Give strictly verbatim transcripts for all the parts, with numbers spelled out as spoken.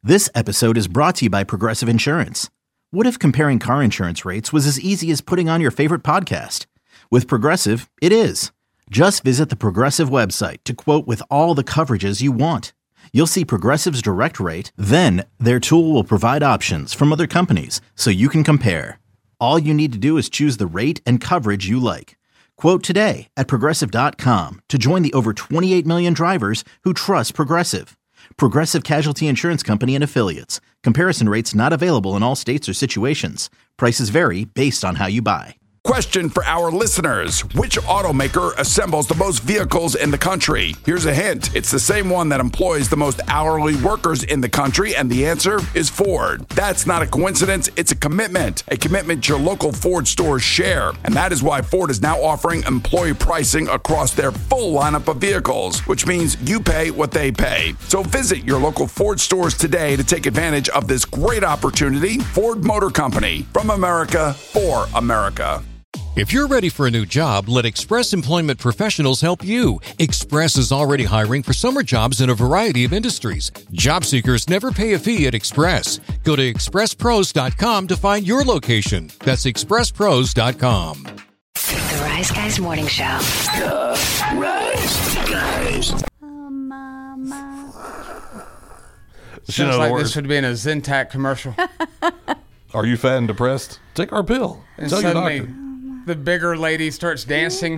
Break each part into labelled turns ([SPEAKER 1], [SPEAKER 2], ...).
[SPEAKER 1] This episode is brought to you by Progressive Insurance. What if comparing car insurance rates was as easy as putting on your favorite podcast? With Progressive, it is. Just visit the Progressive website to quote with all the coverages you want. You'll see Progressive's direct rate, then their tool will provide options from other companies so you can compare. All you need to do is choose the rate and coverage you like. Quote today at progressive dot com to join the over twenty-eight million drivers who trust Progressive. Progressive Casualty Insurance Company and Affiliates. Comparison rates not available in all states or situations. Prices vary based on how you buy.
[SPEAKER 2] Question for our listeners. Which automaker assembles the most vehicles in the country? Here's a hint. It's the same one that employs the most hourly workers in the country, and the answer is Ford. That's not a coincidence. It's a commitment. A commitment your local Ford stores share. And that is why Ford is now offering employee pricing across their full lineup of vehicles, which means you pay what they pay. So visit your local Ford stores today to take advantage of this great opportunity. Ford Motor Company. From America, for America.
[SPEAKER 3] If you're ready for a new job, let Express Employment Professionals help you. Express is already hiring for summer jobs in a variety of industries. Job seekers never pay a fee at Express. Go to express pros dot com to find your location. That's express pros dot com.
[SPEAKER 4] The Rise Guys Morning Show.
[SPEAKER 5] The Rise Guys.
[SPEAKER 6] Oh, mama.
[SPEAKER 7] Sounds like this would be in a Zentak commercial.
[SPEAKER 5] Are you fat and depressed? Take our pill.
[SPEAKER 7] And
[SPEAKER 5] Tell your
[SPEAKER 7] suddenly,
[SPEAKER 5] doctor.
[SPEAKER 7] the bigger lady starts dancing.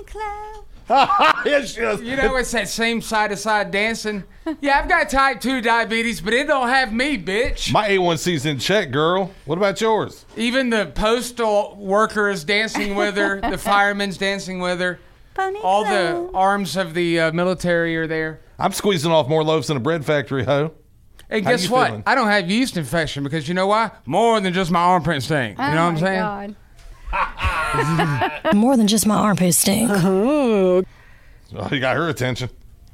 [SPEAKER 5] Yes, yes.
[SPEAKER 7] You know, it's that same side-to-side dancing. Yeah, I've got type two diabetes, but it don't have me, bitch.
[SPEAKER 5] My A one C's in check, girl. What about yours?
[SPEAKER 7] Even the postal workers dancing with her, the firemen's dancing with her.
[SPEAKER 6] Bunny
[SPEAKER 7] All
[SPEAKER 6] Cloud.
[SPEAKER 7] the arms of the uh, military are there.
[SPEAKER 5] I'm squeezing off more loaves than a bread factory, ho.
[SPEAKER 7] And
[SPEAKER 5] How
[SPEAKER 7] guess
[SPEAKER 5] you
[SPEAKER 7] what?
[SPEAKER 5] feeling?
[SPEAKER 7] I don't have yeast infection because you know why? More than just my armpit stink. You
[SPEAKER 6] Oh
[SPEAKER 7] know what I'm
[SPEAKER 6] my
[SPEAKER 7] saying?
[SPEAKER 6] God.
[SPEAKER 4] More than just my armpit stink.
[SPEAKER 5] Oh, you got her attention.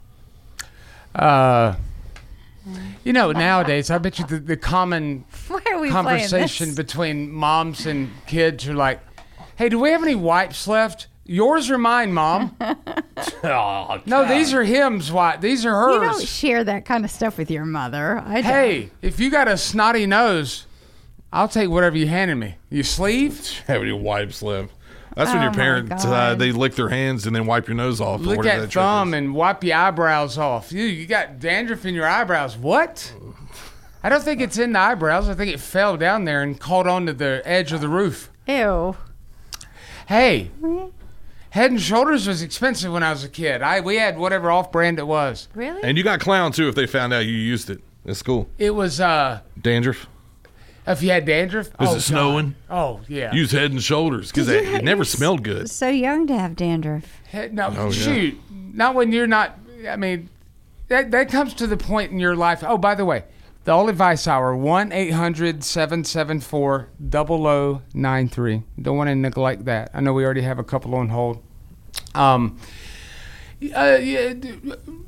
[SPEAKER 7] Uh, you know, nowadays, I bet you the, the common
[SPEAKER 6] Why are we
[SPEAKER 7] conversation
[SPEAKER 6] playing this?
[SPEAKER 7] between moms and kids are like, hey, do we have any wipes left? Yours or mine, Mom?
[SPEAKER 5] Oh,
[SPEAKER 7] No, these are him's wipe. These are
[SPEAKER 6] You don't
[SPEAKER 7] hers.
[SPEAKER 6] share that kind of stuff with your mother. I don't.
[SPEAKER 7] Hey, if you got a snotty nose, I'll take whatever you handed me. You sleeve?
[SPEAKER 5] Have any wipes left? That's when
[SPEAKER 6] Oh,
[SPEAKER 5] your
[SPEAKER 6] my
[SPEAKER 5] parents, uh,
[SPEAKER 6] God.
[SPEAKER 5] they lick their hands and then wipe your nose off. or
[SPEAKER 7] Lick
[SPEAKER 5] whatever
[SPEAKER 7] that
[SPEAKER 5] trick
[SPEAKER 7] thumb
[SPEAKER 5] is.
[SPEAKER 7] and wipe your eyebrows off. You, you got dandruff in your eyebrows. What? I don't think it's in the eyebrows. I think it fell down there and caught onto the edge of the roof.
[SPEAKER 6] Ew.
[SPEAKER 7] Hey, Head and Shoulders was expensive when I was a kid. I we had whatever off-brand it was.
[SPEAKER 6] Really?
[SPEAKER 5] And you got clown, too, if they found out you used it. It's cool.
[SPEAKER 7] It was uh,
[SPEAKER 5] Dandruff.
[SPEAKER 7] if you had dandruff.
[SPEAKER 5] Is
[SPEAKER 7] oh,
[SPEAKER 5] it
[SPEAKER 7] God.
[SPEAKER 5] snowing?
[SPEAKER 7] Oh yeah.
[SPEAKER 5] Use Head and Shoulders because
[SPEAKER 6] Did
[SPEAKER 5] it,
[SPEAKER 6] you ha-
[SPEAKER 5] it never
[SPEAKER 6] you're
[SPEAKER 5] smelled good.
[SPEAKER 6] So young to have dandruff.
[SPEAKER 7] Head, no,
[SPEAKER 5] Oh, yeah.
[SPEAKER 7] shoot. Not when you're not. I mean, that that comes to the point in your life. Oh, by the way, the All Advice Hour, one eight hundred seven seven four zero zero nine three. Don't want to neglect that. I know we already have a couple on hold. Um, uh, yeah, d-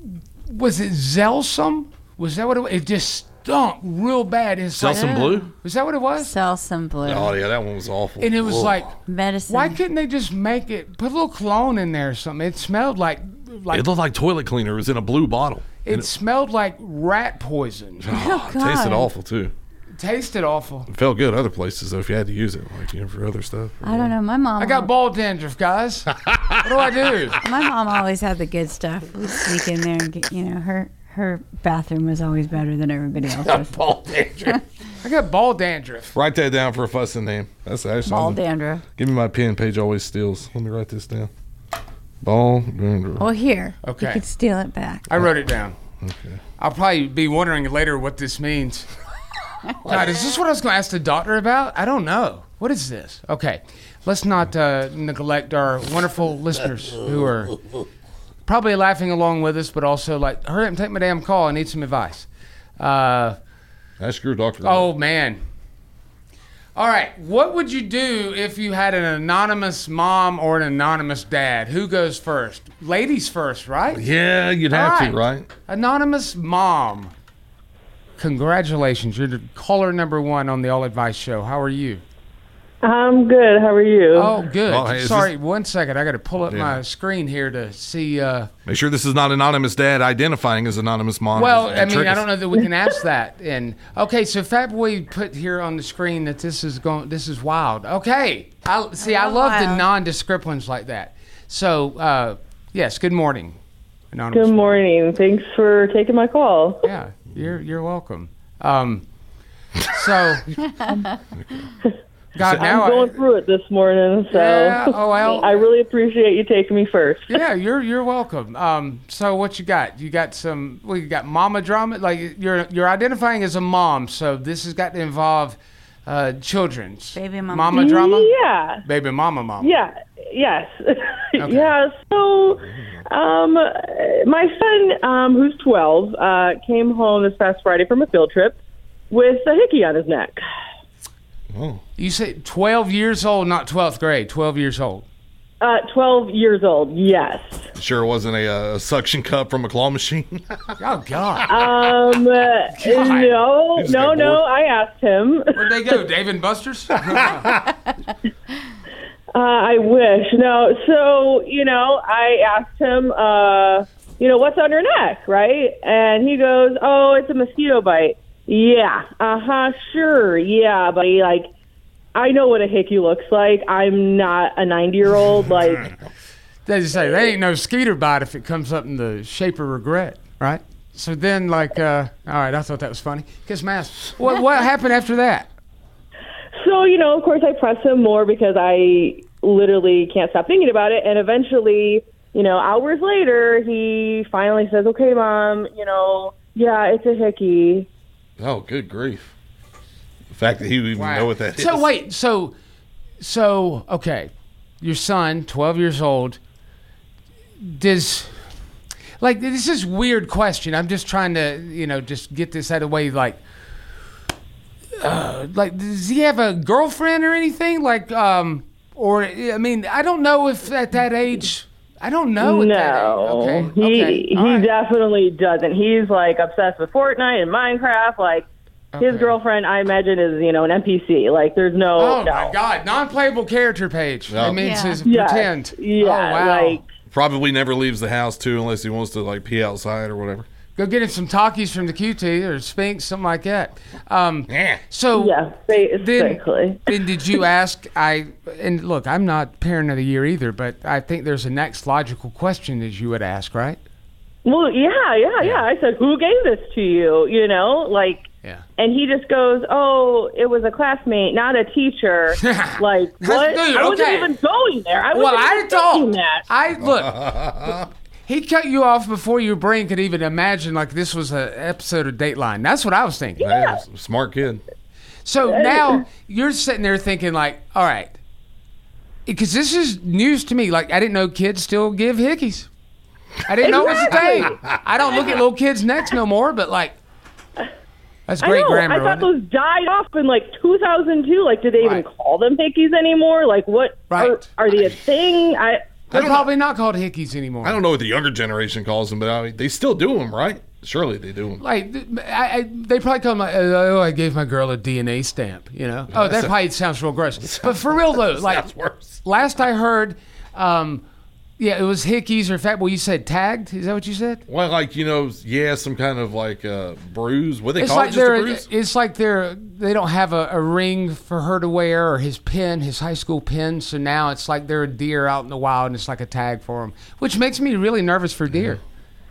[SPEAKER 7] was it Zelsum? Was that what it was? It just stunk real bad. It's like,
[SPEAKER 5] Selsun Blue?
[SPEAKER 7] was that what it was?
[SPEAKER 6] Sell some blue.
[SPEAKER 5] Oh, yeah, that one was awful.
[SPEAKER 7] And it was
[SPEAKER 5] Whoa.
[SPEAKER 7] like,
[SPEAKER 6] Medicine.
[SPEAKER 7] why couldn't they just make it, put a little cologne in there or something? It smelled like, like
[SPEAKER 5] It looked like toilet cleaner. It was in a blue bottle.
[SPEAKER 7] it,
[SPEAKER 5] And
[SPEAKER 7] smelled like rat poison.
[SPEAKER 5] oh, it
[SPEAKER 6] God.
[SPEAKER 5] tasted awful, too.
[SPEAKER 7] Tasted awful.
[SPEAKER 5] It felt good other places, though, if you had to use it, like, you know, for other stuff.
[SPEAKER 6] I don't know. My mom.
[SPEAKER 7] I got ball dandruff, guys. What do I do?
[SPEAKER 6] My mom always had the good stuff. We'd sneak in there and get, you know, her her bathroom was always better than everybody else's.
[SPEAKER 5] Ball dandruff.
[SPEAKER 7] I got ball dandruff.
[SPEAKER 5] Write that down for a fussing name. That's actually
[SPEAKER 6] Ball
[SPEAKER 5] I'm gonna-
[SPEAKER 6] dandruff.
[SPEAKER 5] Give me my pen. Paige always steals. Let me write this down. Ball dandruff.
[SPEAKER 6] Well, here.
[SPEAKER 7] Okay.
[SPEAKER 6] You could steal it back.
[SPEAKER 7] I wrote it down.
[SPEAKER 5] Okay.
[SPEAKER 7] I'll probably be wondering later what this means. God, is this what I was going to ask the doctor about? I don't know. What is this? Okay. Let's not uh, neglect our wonderful listeners who are probably laughing along with us, but also like, hurry up and take my damn call. I need some advice. Uh,
[SPEAKER 5] Ask your doctor.
[SPEAKER 7] oh, man. All right. What would you do if you had an anonymous mom or an anonymous dad? Who goes first? Ladies first, right?
[SPEAKER 5] Yeah, you'd
[SPEAKER 7] All
[SPEAKER 5] have
[SPEAKER 7] right.
[SPEAKER 5] to, right?
[SPEAKER 7] Anonymous mom. Congratulations. You're the caller number one on the All Advice Show. How are you?
[SPEAKER 8] I'm good. How are you?
[SPEAKER 7] Oh, good.
[SPEAKER 5] Oh, hey, is
[SPEAKER 7] Sorry,
[SPEAKER 5] this-
[SPEAKER 7] one second. I got to pull up
[SPEAKER 5] Yeah.
[SPEAKER 7] my screen here to see. Uh,
[SPEAKER 5] Make sure this is not anonymous dad identifying as anonymous mom.
[SPEAKER 7] well,
[SPEAKER 5] and
[SPEAKER 7] I mean,
[SPEAKER 5] trick
[SPEAKER 7] I
[SPEAKER 5] us.
[SPEAKER 7] don't know that we can ask that. And okay, so Fat Boy put here on the screen that this is going. This is wild. Okay, I see. I
[SPEAKER 6] love
[SPEAKER 7] love the
[SPEAKER 6] wild.
[SPEAKER 7] nondescript ones like that. So, uh, yes. Good morning. Anonymous.
[SPEAKER 8] Good morning. Thanks for taking my call.
[SPEAKER 7] Yeah, you're you're welcome. Um, so, God, now
[SPEAKER 8] I'm going
[SPEAKER 7] I,
[SPEAKER 8] through it this morning, so
[SPEAKER 7] Yeah, oh, well.
[SPEAKER 8] I really appreciate you taking me first.
[SPEAKER 7] yeah, you're you're welcome. Um, so what you got? You got some. Well, you got mama drama. Like you're you're identifying as a mom, so this has got to involve uh, children's
[SPEAKER 6] Baby mama.
[SPEAKER 7] mama drama.
[SPEAKER 8] Yeah.
[SPEAKER 7] Baby mama mama.
[SPEAKER 8] Yeah. Yes. Yeah. So, um, my son, um, who's twelve, uh, came home this past Friday from a field trip with a hickey on his neck.
[SPEAKER 5] Oh.
[SPEAKER 7] You say twelve years old, not twelfth grade. Twelve years old.
[SPEAKER 8] Uh, twelve years old. Yes.
[SPEAKER 5] Sure, it wasn't a, uh, suction cup from a claw machine.
[SPEAKER 7] Oh God.
[SPEAKER 8] Um. uh, no.
[SPEAKER 5] He just
[SPEAKER 8] No.
[SPEAKER 5] got
[SPEAKER 8] No.
[SPEAKER 5] bored.
[SPEAKER 8] I asked him.
[SPEAKER 7] Where'd they go? Dave and Buster's.
[SPEAKER 8] Uh, I wish. No. So, you know, I asked him, uh, you know, what's on your neck, right? And he goes, oh, it's a mosquito bite. Yeah. Uh-huh. Sure. Yeah. But, like, I know what a hickey looks like. I'm not a ninety-year-old. Like,
[SPEAKER 7] They just say they ain't no skeeter bite if it comes up in the shape of regret, right? So then, like, uh, all right, I thought that was funny. Kiss my ass. What what happened after that?
[SPEAKER 8] so, you know, of course, I press him more because I literally can't stop thinking about it. And eventually, you know, hours later, he finally says, okay, Mom, you know, yeah, it's a hickey.
[SPEAKER 5] Oh, good grief. The fact that he would even know what that is.
[SPEAKER 7] So wait, so so okay, your son, twelve years old, does like this is a weird question. I'm just trying to you know just get this out of the way. Like, uh, like does he have a girlfriend or anything? Like, um, or I mean, I don't know if at that age. I don't know. At that age.
[SPEAKER 8] No,
[SPEAKER 7] Okay.
[SPEAKER 8] he
[SPEAKER 7] okay.
[SPEAKER 8] he
[SPEAKER 7] all right.
[SPEAKER 8] definitely doesn't. He's like obsessed with Fortnite and Minecraft. Like his
[SPEAKER 7] Okay.
[SPEAKER 8] girlfriend, I imagine, is you know an N P C. Like there's no.
[SPEAKER 7] Oh
[SPEAKER 8] no.
[SPEAKER 7] my God! Non-playable character page.
[SPEAKER 5] No.
[SPEAKER 7] That means
[SPEAKER 6] Yeah.
[SPEAKER 7] his
[SPEAKER 8] Yes.
[SPEAKER 7] pretend.
[SPEAKER 8] Yeah,
[SPEAKER 7] Oh wow.
[SPEAKER 8] like
[SPEAKER 5] Probably never leaves the house, too, unless he wants to, like, pee outside or whatever.
[SPEAKER 7] Go get him some Takis from the Q T or Spinks, something like that. Um,
[SPEAKER 5] Yeah.
[SPEAKER 7] so
[SPEAKER 8] yeah, basically.
[SPEAKER 7] then did you ask? I and look, I'm not parent of the year either, but I think there's a next logical question that you would ask, right?
[SPEAKER 8] Well, yeah, yeah, yeah. I said, who gave this to you? You know, like.
[SPEAKER 7] Yeah.
[SPEAKER 8] And he just goes, "Oh, it was a classmate, not a teacher." Like what?
[SPEAKER 7] Dude,
[SPEAKER 8] I wasn't
[SPEAKER 7] okay.
[SPEAKER 8] even going there. I wasn't
[SPEAKER 7] Well, I
[SPEAKER 8] even thinking
[SPEAKER 7] thought
[SPEAKER 8] that.
[SPEAKER 7] I look. He cut you off before your brain could even imagine like this was an episode of Dateline. That's what I was thinking.
[SPEAKER 5] Hey, he's a smart kid.
[SPEAKER 7] So now you're sitting there thinking like, all right, because this is news to me. Like I didn't know kids still give hickeys. I didn't know it was a thing. I don't look at little kids' necks no more, but like, that's great
[SPEAKER 8] I know.
[SPEAKER 7] grammar.
[SPEAKER 8] I thought
[SPEAKER 7] wasn't it?
[SPEAKER 8] those died off in like two thousand two. Like, did they even
[SPEAKER 7] Right.
[SPEAKER 8] call them hickeys anymore? Like, what?
[SPEAKER 7] Right.
[SPEAKER 8] Are, are they a thing? I.
[SPEAKER 7] They're probably not called hickeys anymore.
[SPEAKER 5] I don't know what the younger generation calls them, but I mean, they still do them, right? Surely they do them.
[SPEAKER 7] Like, I, I, they probably call them like, oh, I gave my girl a D N A stamp, you know? Oh, that probably sounds real gross. But for real, though, like,
[SPEAKER 5] Sounds worse.
[SPEAKER 7] last I heard, um, yeah, it was hickeys or fat. Well, you said tagged? Is that what you said?
[SPEAKER 5] Well, like, you know, yeah, some kind of like uh, bruise. What they
[SPEAKER 7] It's
[SPEAKER 5] call
[SPEAKER 7] like
[SPEAKER 5] it, just a
[SPEAKER 7] they're,
[SPEAKER 5] bruise?
[SPEAKER 7] it's like they're, they don't have a, a ring for her to wear or his pin, his high school pin. So now it's like they're a deer out in the wild and it's like a tag for them, which makes me really nervous for deer.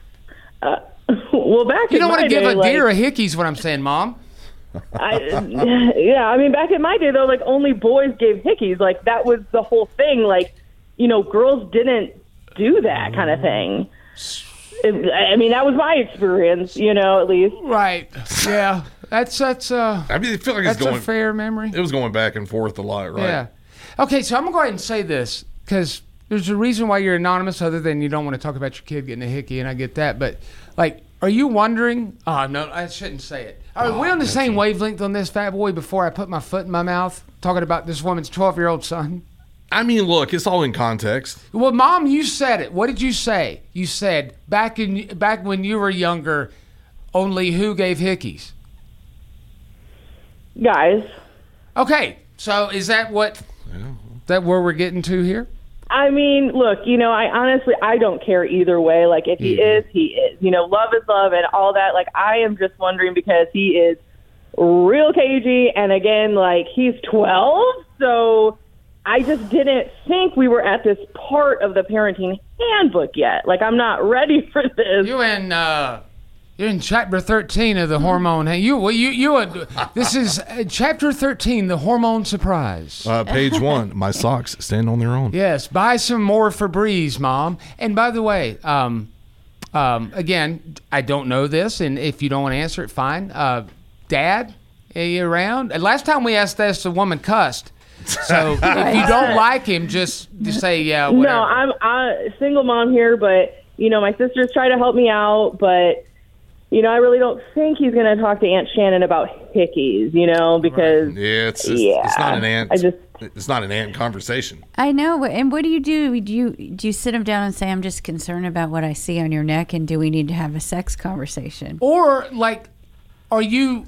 [SPEAKER 8] Well, back
[SPEAKER 7] You
[SPEAKER 8] in
[SPEAKER 7] don't want
[SPEAKER 8] my
[SPEAKER 7] to give
[SPEAKER 8] day,
[SPEAKER 7] a
[SPEAKER 8] like,
[SPEAKER 7] deer a hickey is what I'm saying, Mom.
[SPEAKER 8] I, yeah, I mean, back in my day, though, like, only boys gave hickeys. Like, that was the whole thing. Like, you know, girls didn't do that kind of thing. It, I mean, that was my experience, you know, at least.
[SPEAKER 7] Right. Yeah. That's, that's, uh,
[SPEAKER 5] I mean, I feel like it's
[SPEAKER 7] that's
[SPEAKER 5] going.
[SPEAKER 7] a fair memory.
[SPEAKER 5] It was going back and forth a lot, right?
[SPEAKER 7] Yeah. Okay, so I'm going to go ahead and say this because there's a reason why you're anonymous other than you don't want to talk about your kid getting a hickey, and I get that. But, like, are you wondering? Oh, no, I shouldn't say it. Are we on the same wavelength on this, Fat Boy, before I put my foot in my mouth talking about this woman's twelve-year-old son?
[SPEAKER 5] I mean, look, it's all in context.
[SPEAKER 7] Well, Mom, you said it. What did you say? You said back in back when you were younger, only who gave hickeys?
[SPEAKER 8] Guys.
[SPEAKER 7] Okay, So is that what? That where we're getting to here?
[SPEAKER 8] I mean, look, you know, I honestly, I don't care either way. Like, if he mm-hmm. is, he is. You know, love is love and all that. Like, I am just wondering because he is real cagey. And again, like, he's twelve. So I just didn't think we were at this part of the parenting handbook yet. Like, I'm not ready for this.
[SPEAKER 7] You in, uh, you're in chapter thirteen of the hormone. Hey, you, well, you, you. Uh, this is uh, chapter thirteen, the hormone surprise.
[SPEAKER 5] Uh, page one. My socks stand on their own.
[SPEAKER 7] Yes, buy some more Febreze, Mom. And by the way, um, um, again, I don't know this, and if you don't want to answer it, fine. Uh, Dad, are you around? And last time we asked this, the woman cussed. So if you don't like him, just just say yeah. Whatever.
[SPEAKER 8] No, I'm a single mom here, but you know, my sisters try to help me out, but. You know, I really don't think he's going to talk to Aunt Shannon about hickeys, you know, because...
[SPEAKER 5] Right. Yeah, it's, just,
[SPEAKER 8] yeah,
[SPEAKER 5] it's not an aunt.
[SPEAKER 8] I just,
[SPEAKER 5] it's not an aunt conversation.
[SPEAKER 6] I know. And what do you do? Do you, do you sit him down and say, I'm just concerned about what I see on your neck, and do we need to have a sex conversation?
[SPEAKER 7] Or, like, are you...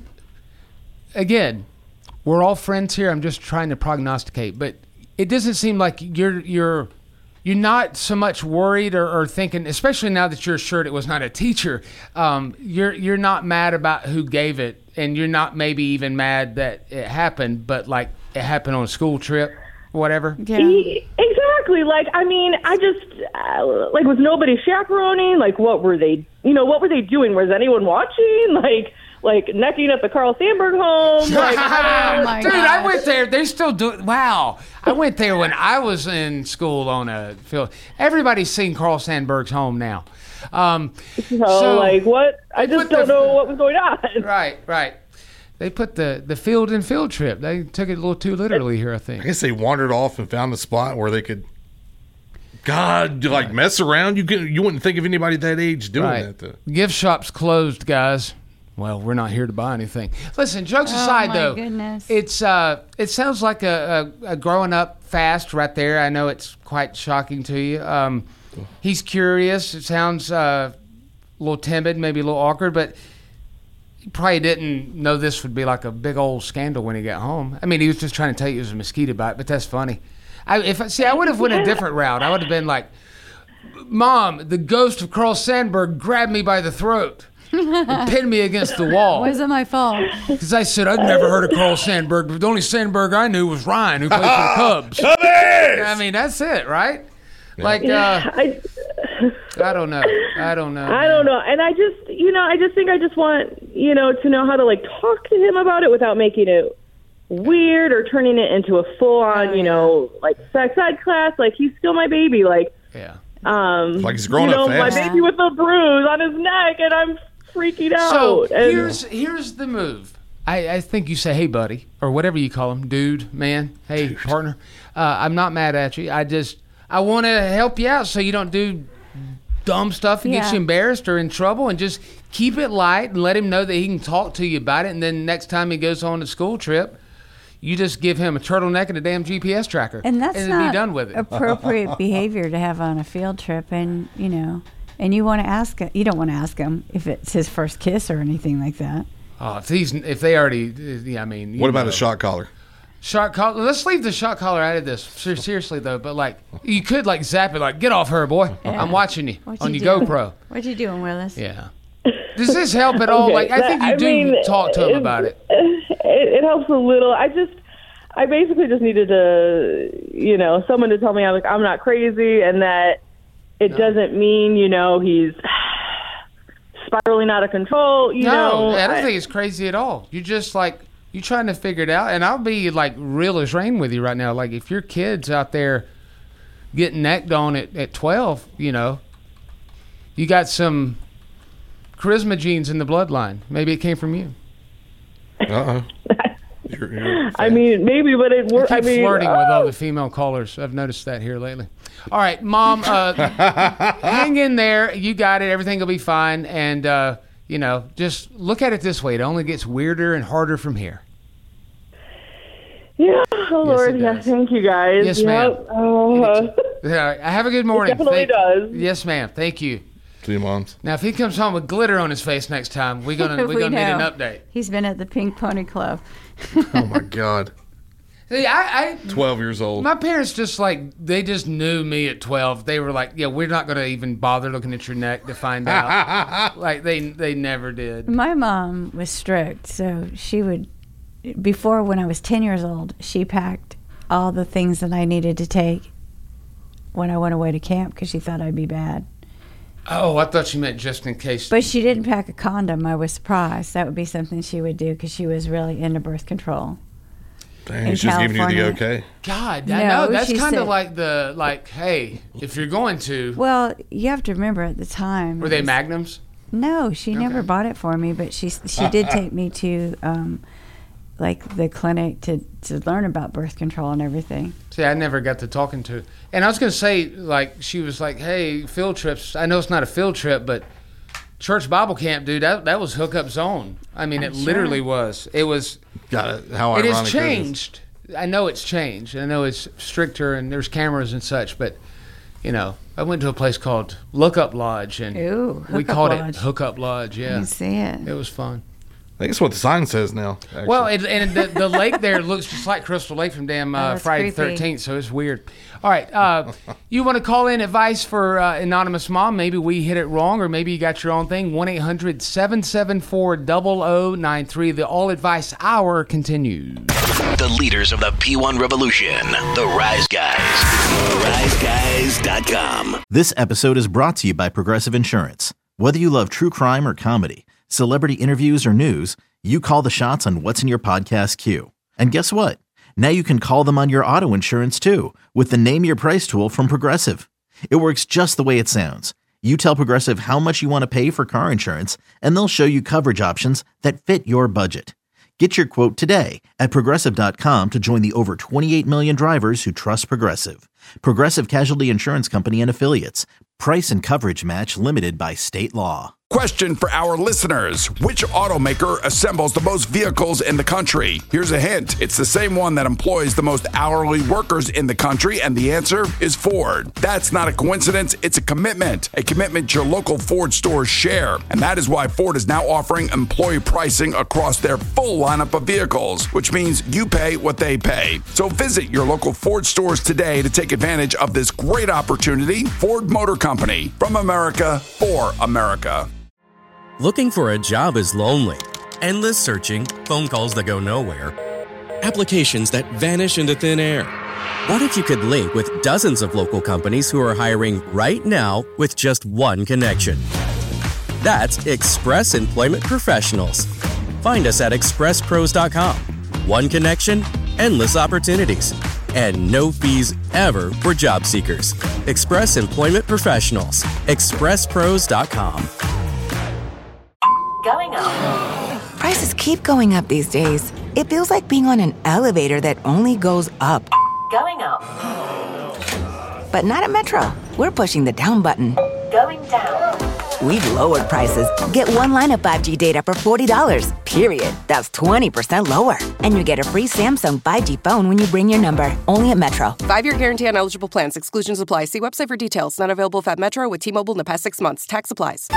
[SPEAKER 7] Again, we're all friends here. I'm just trying to prognosticate. But it doesn't seem like you're... you're You're not so much worried or, or thinking, especially now that you're assured it was not a teacher. Um, you're you're not mad about who gave it, and you're not maybe even mad that it happened, but like it happened on a school trip, whatever.
[SPEAKER 6] Yeah.
[SPEAKER 8] Exactly. Like, I mean, I just uh, like was nobody chaperoning? Like, what were they? You know, what were they doing? Was anyone watching? Like. Like necking at the Carl Sandburg home. Like,
[SPEAKER 6] oh my
[SPEAKER 7] Dude,
[SPEAKER 6] gosh.
[SPEAKER 7] I went there. They still do it. Wow. I went there when I was in school on a field. Everybody's seen Carl Sandburg's home now. Um,
[SPEAKER 8] so, so, like, what? I just don't
[SPEAKER 7] the,
[SPEAKER 8] know what was going on.
[SPEAKER 7] Right, right. They put the, the field in field trip. They took it a little too literally here, I think.
[SPEAKER 5] I guess they wandered off and found a spot where they could, God, like mess around. You could, you wouldn't think of anybody that age doing
[SPEAKER 7] right.
[SPEAKER 5] that. Though.
[SPEAKER 7] Gift shop's closed, guys. Well, we're not here to buy anything. Listen, jokes aside,
[SPEAKER 6] oh my
[SPEAKER 7] though,
[SPEAKER 6] goodness.
[SPEAKER 7] it's uh, it sounds like a, a, a growing up fast right there. I know it's quite shocking to you. Um, he's curious. It sounds uh, a little timid, maybe a little awkward, but he probably didn't know this would be like a big old scandal when he got home. I mean, he was just trying to tell you it was a mosquito bite, but that's funny. I, if see, I would have went a different route. I would have been like, Mom, the ghost of Carl Sandburg grabbed me by the throat. And pinned me against the wall.
[SPEAKER 6] Was it my fault?
[SPEAKER 7] Because I said, I'd never heard of Carl Sandburg, but the only Sandburg I knew was Ryan, who played for the Cubs. I mean, that's it, right? Yeah. Like, uh,
[SPEAKER 8] I,
[SPEAKER 7] I don't know. I don't know.
[SPEAKER 8] I
[SPEAKER 7] man.
[SPEAKER 8] don't know. And I just, you know, I just think I just want, you know, to know how to, like, talk to him about it without making it weird or turning it into a full-on, oh, you yeah. know, like, sex ed class. Like, he's still my baby. Like,
[SPEAKER 7] yeah.
[SPEAKER 8] Um,
[SPEAKER 5] like he's growing
[SPEAKER 8] you know,
[SPEAKER 5] up fast.
[SPEAKER 8] My baby with a bruise on his neck, and I'm freaking out.
[SPEAKER 7] So
[SPEAKER 8] and
[SPEAKER 7] here's here's the move. I, I think you say, hey, buddy, or whatever you call him, dude, man, hey, dude. partner. Uh, I'm not mad at you. I just, I want to help you out so you don't do dumb stuff that
[SPEAKER 6] yeah.
[SPEAKER 7] gets you embarrassed or in trouble, and just keep it light and let him know that he can talk to you about it. And then next time he goes on a school trip, you just give him a turtleneck and a damn G P S tracker.
[SPEAKER 6] And that's
[SPEAKER 7] and
[SPEAKER 6] not
[SPEAKER 7] be done with it.
[SPEAKER 6] appropriate behavior to have on a field trip. And, you know, and you want to ask, you don't want to ask him if it's his first kiss or anything like that.
[SPEAKER 7] Oh, if he's, if they already, yeah, I mean.
[SPEAKER 5] What about
[SPEAKER 7] know.
[SPEAKER 5] a shot collar?
[SPEAKER 7] Shot collar. Let's leave the shot collar out of this. Seriously though, but like you could like zap it, like get off her, boy.
[SPEAKER 6] Yeah.
[SPEAKER 7] I'm watching you
[SPEAKER 6] what
[SPEAKER 7] on
[SPEAKER 6] you
[SPEAKER 7] your
[SPEAKER 6] doing?
[SPEAKER 7] GoPro.
[SPEAKER 6] What you doing, Willis?
[SPEAKER 7] Yeah. Does this help at all?
[SPEAKER 8] Okay,
[SPEAKER 7] Like I think you
[SPEAKER 8] I
[SPEAKER 7] do
[SPEAKER 8] mean,
[SPEAKER 7] talk to him
[SPEAKER 8] it,
[SPEAKER 7] about it.
[SPEAKER 8] it. It helps a little. I just, I basically just needed to, you know, someone to tell me I'm like I'm not crazy and that it no. doesn't mean, you know, he's spiraling out of control. You
[SPEAKER 7] no,
[SPEAKER 8] know,
[SPEAKER 7] I don't
[SPEAKER 8] I,
[SPEAKER 7] think it's crazy at all. You just like you trying to figure it out, and I'll be like real as rain with you right now. Like if your kid's out there getting necked on at, at twelve, you know, you got some charisma genes in the bloodline. Maybe it came from you.
[SPEAKER 5] Uh-uh. You're, you're
[SPEAKER 8] I mean, maybe, but it works.
[SPEAKER 7] I
[SPEAKER 8] I
[SPEAKER 7] keep
[SPEAKER 8] mean,
[SPEAKER 7] flirting
[SPEAKER 8] oh.
[SPEAKER 7] with all the female callers. I've noticed that here lately. All right, Mom, uh, hang in there. You got it. Everything will be fine. And, uh, you know, just look at it this way. It only gets weirder and harder from here.
[SPEAKER 8] Yeah, oh,
[SPEAKER 7] yes,
[SPEAKER 8] Lord. Yeah, thank you, guys.
[SPEAKER 7] Yes,
[SPEAKER 8] yep.
[SPEAKER 7] ma'am.
[SPEAKER 8] Uh,
[SPEAKER 7] yeah, have a good morning.
[SPEAKER 8] It definitely
[SPEAKER 7] thank,
[SPEAKER 8] does.
[SPEAKER 7] Yes, ma'am. Thank you.
[SPEAKER 5] See you, Moms.
[SPEAKER 7] Now, if he comes home with glitter on his face next time, we're gonna we're
[SPEAKER 6] we
[SPEAKER 7] gonna
[SPEAKER 6] know.
[SPEAKER 7] need an update.
[SPEAKER 6] He's been at the Pink Pony Club.
[SPEAKER 5] Oh my God.
[SPEAKER 7] See, I, I
[SPEAKER 5] twelve years old.
[SPEAKER 7] My parents just like they just knew me at twelve. They were like, "Yeah, we're not going to even bother looking at your neck to find out." Like they they never did.
[SPEAKER 6] My mom was strict, so she would. Before, when I was ten years old, she packed all the things that I needed to take when I went away to camp because she thought I'd be bad.
[SPEAKER 7] Oh, I thought you meant just in case.
[SPEAKER 6] But she didn't pack a condom. I was surprised. That would be something she would do because she was really into birth control.
[SPEAKER 5] Dang, she's giving you the okay.
[SPEAKER 7] God,
[SPEAKER 6] No,
[SPEAKER 7] I know that's
[SPEAKER 6] she
[SPEAKER 7] kind of
[SPEAKER 6] said-
[SPEAKER 7] like the like, hey, if you're going to,
[SPEAKER 6] Well, you have to remember at the time.
[SPEAKER 7] were
[SPEAKER 6] it
[SPEAKER 7] they
[SPEAKER 6] was-
[SPEAKER 7] magnums?
[SPEAKER 6] No, she never
[SPEAKER 7] Okay.
[SPEAKER 6] bought it for me, but she she did take me to um, like the clinic to, to learn about birth control and everything.
[SPEAKER 7] See, I never got to talking to. And I was going to say, like, she was like, hey, field trips. I know it's not a field trip, but church Bible camp, dude, that that was hookup zone. I mean,
[SPEAKER 6] I'm
[SPEAKER 7] it
[SPEAKER 6] sure.
[SPEAKER 7] literally was. It was.
[SPEAKER 5] Got it. How
[SPEAKER 7] It
[SPEAKER 5] ironic
[SPEAKER 7] has changed. I know it's changed. I know it's stricter and there's cameras and such, but, you know, I went to a place called Lookup Lodge, and
[SPEAKER 6] Ooh,
[SPEAKER 7] we
[SPEAKER 6] Hookup
[SPEAKER 7] called
[SPEAKER 6] Lodge.
[SPEAKER 7] it Hookup Lodge,
[SPEAKER 6] You
[SPEAKER 7] yeah.
[SPEAKER 6] can see it.
[SPEAKER 7] It was fun.
[SPEAKER 5] I think it's what the sign says now. Actually.
[SPEAKER 7] Well, it, and the, the lake there looks just like Crystal Lake from damn uh,
[SPEAKER 6] Oh, it's
[SPEAKER 7] Friday the
[SPEAKER 6] creepy.
[SPEAKER 7] thirteenth, so it's weird. All right, uh, you want to call in advice for uh, Anonymous Mom? Maybe we hit it wrong, or maybe you got your own thing. one eight hundred seven seven four zero zero nine three. The All Advice Hour continues.
[SPEAKER 9] The leaders of the P one revolution, the Rise Guys. the rise guys dot com.
[SPEAKER 1] This episode is brought to you by Progressive Insurance. Whether you love true crime or comedy, celebrity interviews or news, you call the shots on what's in your podcast queue. And guess what? Now you can call them on your auto insurance too with the Name Your Price tool from Progressive. It works just the way it sounds. You tell Progressive how much you want to pay for car insurance, and they'll show you coverage options that fit your budget. Get your quote today at Progressive dot com to join the over twenty-eight million drivers who trust Progressive. Progressive Casualty Insurance Company and Affiliates. Price and coverage match limited by state law.
[SPEAKER 2] Question for our listeners. Which automaker assembles the most vehicles in the country? Here's a hint. It's the same one that employs the most hourly workers in the country, and the answer is Ford. That's not a coincidence. It's a commitment. A commitment your local Ford stores share. And that is why Ford is now offering employee pricing across their full lineup of vehicles, which means you pay what they pay. So visit your local Ford stores today to take advantage of this great opportunity. Ford Motor Company. From America, for America.
[SPEAKER 10] Looking for a job is lonely. Endless searching, phone calls that go nowhere, applications that vanish into thin air. What if you could link with dozens of local companies who are hiring right now with just one connection? That's Express Employment Professionals. Find us at express pros dot com. One connection, endless opportunities, and no fees ever for job seekers. Express Employment Professionals. express pros dot com.
[SPEAKER 11] Going up. Prices keep going up these days. It feels like being on an elevator that only goes up.
[SPEAKER 12] Going up.
[SPEAKER 11] But not at Metro. We're pushing the down button.
[SPEAKER 12] Going down.
[SPEAKER 11] We've lowered prices. Get one line of five G data for forty dollars, period. That's twenty percent lower. And you get a free Samsung five G phone when you bring your number. Only at Metro.
[SPEAKER 13] Five-year guarantee on eligible plans. Exclusions apply. See website for details. Not available at Metro with T-Mobile in the past six months. Tax applies.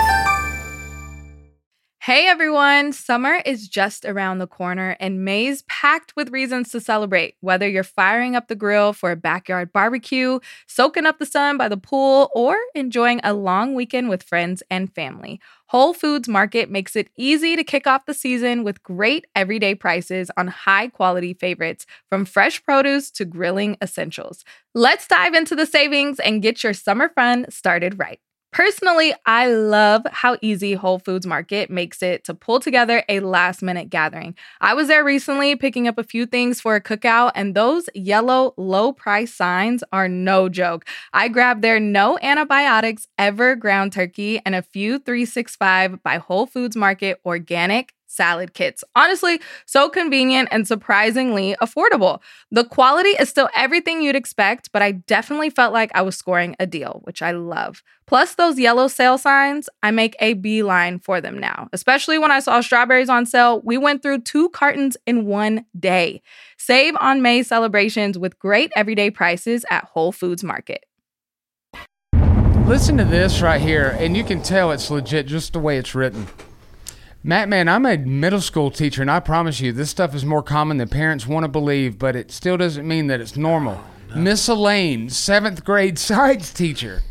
[SPEAKER 14] Hey everyone, summer is just around the corner and May's packed with reasons to celebrate. Whether you're firing up the grill for a backyard barbecue, soaking up the sun by the pool, or enjoying a long weekend with friends and family, Whole Foods Market makes it easy to kick off the season with great everyday prices on high-quality favorites, from fresh produce to grilling essentials. Let's dive into the savings and get your summer fun started right. Personally, I love how easy Whole Foods Market makes it to pull together a last-minute gathering. I was there recently picking up a few things for a cookout, and those yellow low-price signs are no joke. I grabbed their no antibiotics ever ground turkey and a few three sixty-five by Whole Foods Market organic salad kits. Honestly, so convenient and surprisingly affordable. The quality is still everything you'd expect, but I definitely felt like I was scoring a deal, which I love. Plus those yellow sale signs, I make a beeline for them now. Especially when I saw strawberries on sale, we went through two cartons in one day. Save on May celebrations with great everyday prices at Whole Foods Market.
[SPEAKER 7] Listen to this right here, and you can tell it's legit just the way it's written. Matt, man, I'm a middle school teacher, and I promise you, this stuff is more common than parents want to believe, but it still doesn't mean that it's normal. Oh, no. Miss Elaine, seventh grade science teacher.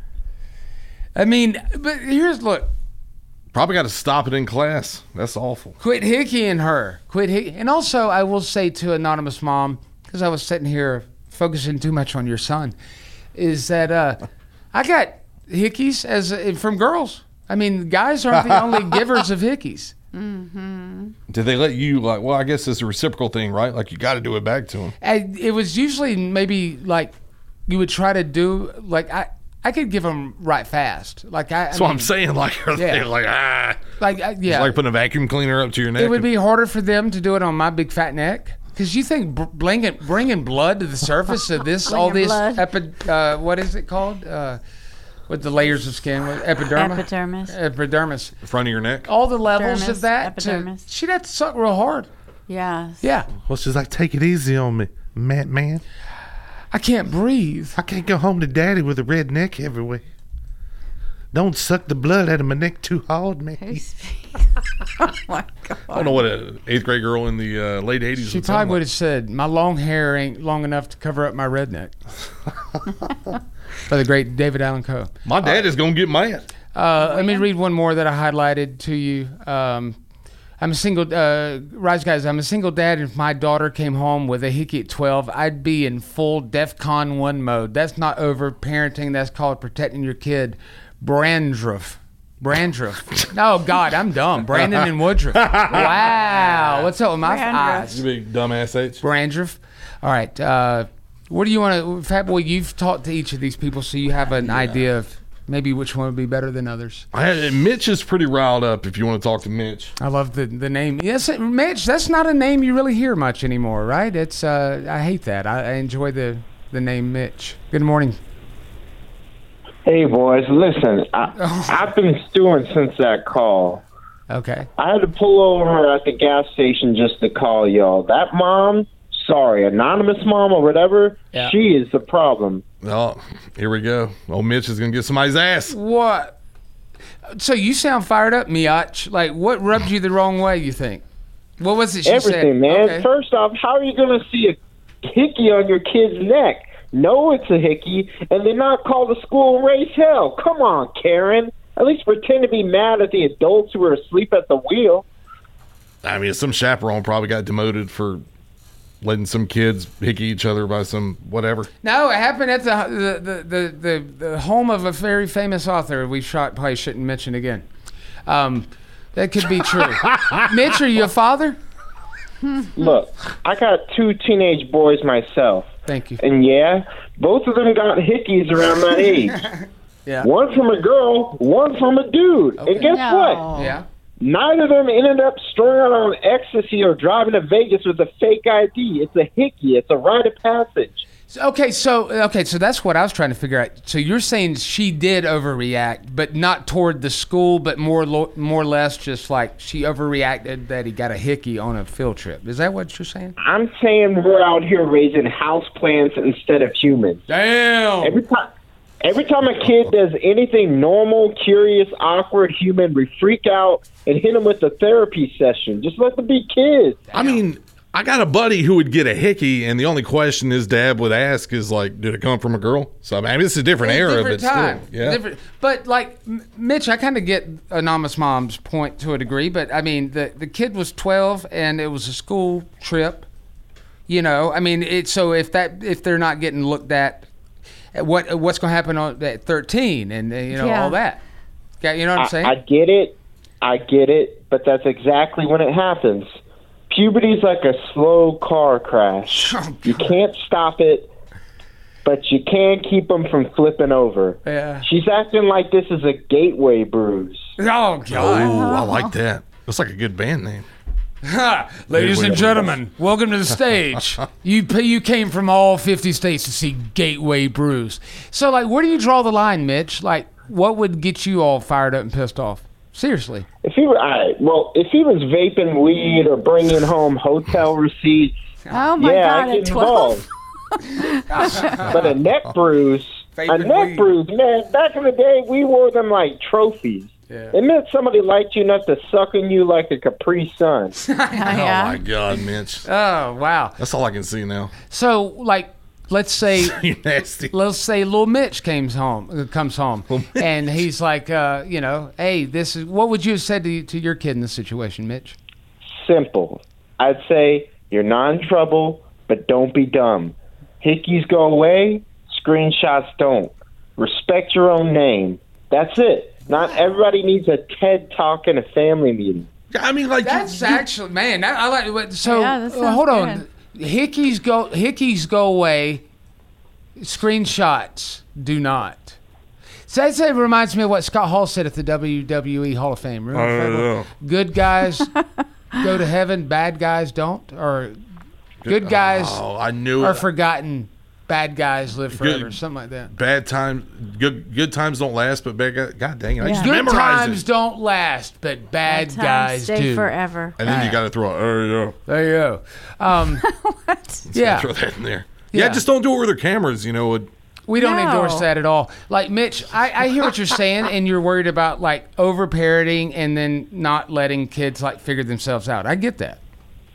[SPEAKER 7] I mean, but here's, look.
[SPEAKER 5] Probably got to stop it in class. That's awful.
[SPEAKER 7] Quit hickeying her. Quit hickey. And also, I will say to Anonymous Mom, because I was sitting here focusing too much on your son, is that uh, I got hickeys as uh, from girls. I mean, guys aren't the only givers of hickeys.
[SPEAKER 6] Mm-hmm.
[SPEAKER 5] Did they let you, like, well, I guess it's a reciprocal thing, right? Like, you got to do it back to them.
[SPEAKER 7] And it was usually maybe, like, you would try to do, like, I I could give them right fast. Like I,
[SPEAKER 5] That's
[SPEAKER 7] I
[SPEAKER 5] what
[SPEAKER 7] mean,
[SPEAKER 5] I'm saying. Like, are
[SPEAKER 7] yeah.
[SPEAKER 5] they like, ah.
[SPEAKER 7] Like, uh, yeah.
[SPEAKER 5] It's like putting a vacuum cleaner up to your neck.
[SPEAKER 7] It would be harder for them to do it on my big fat neck. Because you think br- bringing, bringing blood to the surface of this, all this, epi, uh, what is it called? Uh, with the layers of skin, what, epidermis?
[SPEAKER 6] Epidermis.
[SPEAKER 7] Epidermis.
[SPEAKER 5] The front of your neck?
[SPEAKER 7] All the levels
[SPEAKER 6] Dermis,
[SPEAKER 7] of that.
[SPEAKER 6] epidermis.
[SPEAKER 7] To, she'd have to suck real hard.
[SPEAKER 6] Yeah.
[SPEAKER 7] Yeah.
[SPEAKER 15] Well, she's like, take it easy on me, Matt, man.
[SPEAKER 7] I can't breathe.
[SPEAKER 15] I can't go home to daddy with a red neck everywhere. Don't suck the blood out of my neck too hard, man.
[SPEAKER 6] Oh, my God.
[SPEAKER 5] I don't know what an eighth grade girl in the uh, late eighties
[SPEAKER 7] She
[SPEAKER 5] would
[SPEAKER 7] probably
[SPEAKER 5] sound
[SPEAKER 7] would
[SPEAKER 5] like.
[SPEAKER 7] have said, my long hair ain't long enough to cover up my redneck. By the great David Allen Coe.
[SPEAKER 5] My dad uh, is going to get mad.
[SPEAKER 7] Uh, let me read one more that I highlighted to you. Um, I'm a single, uh, Rise Guys, I'm a single dad, and if my daughter came home with a hickey at twelve, I'd be in full DEFCON one mode. That's not over parenting. That's called protecting your kid. Brandruff. Brandruff. Oh, God, I'm dumb. Brandon and Woodruff. Wow. What's up with my eyes?
[SPEAKER 5] You big dumbass H.
[SPEAKER 7] Brandruff. All right. Uh, what do you want to, Fat Boy, you've talked to each of these people, so you have an yeah. idea of maybe which one would be better than others.
[SPEAKER 5] I had, Mitch is pretty riled up if you want to talk to Mitch.
[SPEAKER 7] I love the, the name. Yes, Mitch, that's not a name you really hear much anymore, right? It's uh, I hate that. I, I enjoy the, the name Mitch. Good morning.
[SPEAKER 16] Hey, boys, listen, I, I've been stewing since that call.
[SPEAKER 7] Okay.
[SPEAKER 16] I had to pull over at the gas station just to call y'all. That mom, sorry, anonymous mom or whatever, yeah. she is the problem.
[SPEAKER 5] Oh, here we go. Old Mitch is going to get somebody's ass.
[SPEAKER 7] What? So you sound fired up, Miach. Like, what rubbed you the wrong way, you think? What was it she
[SPEAKER 16] Everything,
[SPEAKER 7] said?
[SPEAKER 16] man.
[SPEAKER 7] Okay.
[SPEAKER 16] First off, how are you going to see a hickey on your kid's neck? Know it's a hickey, and then not call the school and raise hell. Come on, Karen. At least pretend to be mad at the adults who are asleep at the wheel.
[SPEAKER 5] I mean, some chaperone probably got demoted for letting some kids hickey each other by some whatever.
[SPEAKER 7] No, it happened at the the the the, the, the home of a very famous author we shot, probably shouldn't mention again. Um, that could be true. Mitch, are you a father?
[SPEAKER 16] Look, I got two teenage boys myself.
[SPEAKER 7] Thank you.
[SPEAKER 16] And yeah, both of them got hickeys around that age.
[SPEAKER 7] Yeah.
[SPEAKER 16] One from a girl, one from a dude. Okay. And guess
[SPEAKER 7] no.
[SPEAKER 16] what?
[SPEAKER 7] Yeah.
[SPEAKER 16] Neither of them ended up strung out on ecstasy or driving to Vegas with a fake I D. It's a hickey. It's a rite of passage.
[SPEAKER 7] Okay, so okay, so that's what I was trying to figure out. So you're saying she did overreact, but not toward the school, but more lo- more or less just like she overreacted that he got a hickey on a field trip. Is that what you're saying?
[SPEAKER 16] I'm saying we're out here raising houseplants instead of humans.
[SPEAKER 7] Damn.
[SPEAKER 16] Every time, every time a kid does anything normal, curious, awkward, human, we freak out and hit them with a therapy session. Just let them be kids.
[SPEAKER 5] Damn. I mean, I got a buddy who would get a hickey, and the only question his dad would ask is, like, did it come from a girl? So, I mean, it's a different
[SPEAKER 7] it's
[SPEAKER 5] era,
[SPEAKER 7] different
[SPEAKER 5] but
[SPEAKER 7] time.
[SPEAKER 5] still. Yeah.
[SPEAKER 7] Different, but, like, Mitch, I kind of get Anonymous Mom's point to a degree, but, I mean, the, the kid was twelve, and it was a school trip. You know, I mean, it, so if that if they're not getting looked at, what what's going to happen on at thirteen and, you know,
[SPEAKER 6] yeah.
[SPEAKER 7] all that? You know what I'm saying?
[SPEAKER 16] I, I get it. I get it. But that's exactly when it happens. Puberty's like a slow car crash.
[SPEAKER 7] Oh,
[SPEAKER 16] you can't stop it, but you can keep them from flipping over.
[SPEAKER 7] Yeah.
[SPEAKER 16] She's acting like this is a gateway bruise.
[SPEAKER 7] Oh, God.
[SPEAKER 5] Oh, I like that. That's like a good band name.
[SPEAKER 7] Ladies and gentlemen, welcome to the stage. You you came from all fifty states to see Gateway Bruise. So, like, where do you draw the line, Mitch? Like, what would get you all fired up and pissed off? Seriously.
[SPEAKER 16] If he were, I, well, if he was vaping weed or bringing home hotel receipts,
[SPEAKER 6] oh my
[SPEAKER 16] yeah,
[SPEAKER 6] God,
[SPEAKER 16] I get
[SPEAKER 6] at twelve.
[SPEAKER 16] involved. But a neck bruise,
[SPEAKER 7] Vaping
[SPEAKER 16] a neck
[SPEAKER 7] weed.
[SPEAKER 16] bruise, man. Back in the day, we wore them like trophies.
[SPEAKER 7] Yeah.
[SPEAKER 16] It meant somebody liked you enough to suck on you like a Capri Sun.
[SPEAKER 5] Oh, my God, Mitch.
[SPEAKER 7] Oh, wow.
[SPEAKER 5] That's all I can see now.
[SPEAKER 7] So, like, let's say,
[SPEAKER 5] You nasty.
[SPEAKER 7] let's say, little Mitch comes home, uh, comes home, and he's like, uh, you know, hey, this is. What would you have said to to your kid in this situation, Mitch?
[SPEAKER 16] Simple. I'd say you're not in trouble, but don't be dumb. Hickeys go away, screenshots don't. Respect your own name. That's it. Not everybody needs a TED Talk in a family meeting.
[SPEAKER 5] I mean, like
[SPEAKER 7] That's
[SPEAKER 5] you, you,
[SPEAKER 7] actually, man. That, I like. what- So
[SPEAKER 6] Yeah, that
[SPEAKER 7] uh,
[SPEAKER 6] sounds
[SPEAKER 7] hold on.
[SPEAKER 6] good.
[SPEAKER 7] Hickeys go. Hickeys go away. Screenshots do not. So that say reminds me of what Scott Hall said at the W W E Hall of Fame. Remember?
[SPEAKER 5] I don't know.
[SPEAKER 7] Good guys go to heaven. Bad guys don't. Or good guys
[SPEAKER 5] Oh, I knew
[SPEAKER 7] are
[SPEAKER 5] it.
[SPEAKER 7] forgotten. Bad guys live forever.
[SPEAKER 5] Good-
[SPEAKER 7] Something like that.
[SPEAKER 5] Bad times, good good times don't last, but bad guys. God dang it! I just
[SPEAKER 7] Good
[SPEAKER 5] memorized
[SPEAKER 7] times
[SPEAKER 5] it.
[SPEAKER 7] don't last, but bad,
[SPEAKER 6] Bad times
[SPEAKER 7] guys
[SPEAKER 6] stay
[SPEAKER 7] do.
[SPEAKER 6] forever.
[SPEAKER 5] And then you got to throw. Oh yeah.
[SPEAKER 7] There you go. Um, yeah.
[SPEAKER 5] Throw that in there. Yeah.
[SPEAKER 7] Yeah.
[SPEAKER 5] just don't do it with their cameras. You know. It,
[SPEAKER 7] We don't
[SPEAKER 6] No.
[SPEAKER 7] endorse that at all. Like, Mitch, I, I hear what you're saying, and you're worried about, like, over-parenting and then not letting kids, like, figure themselves out. I get that.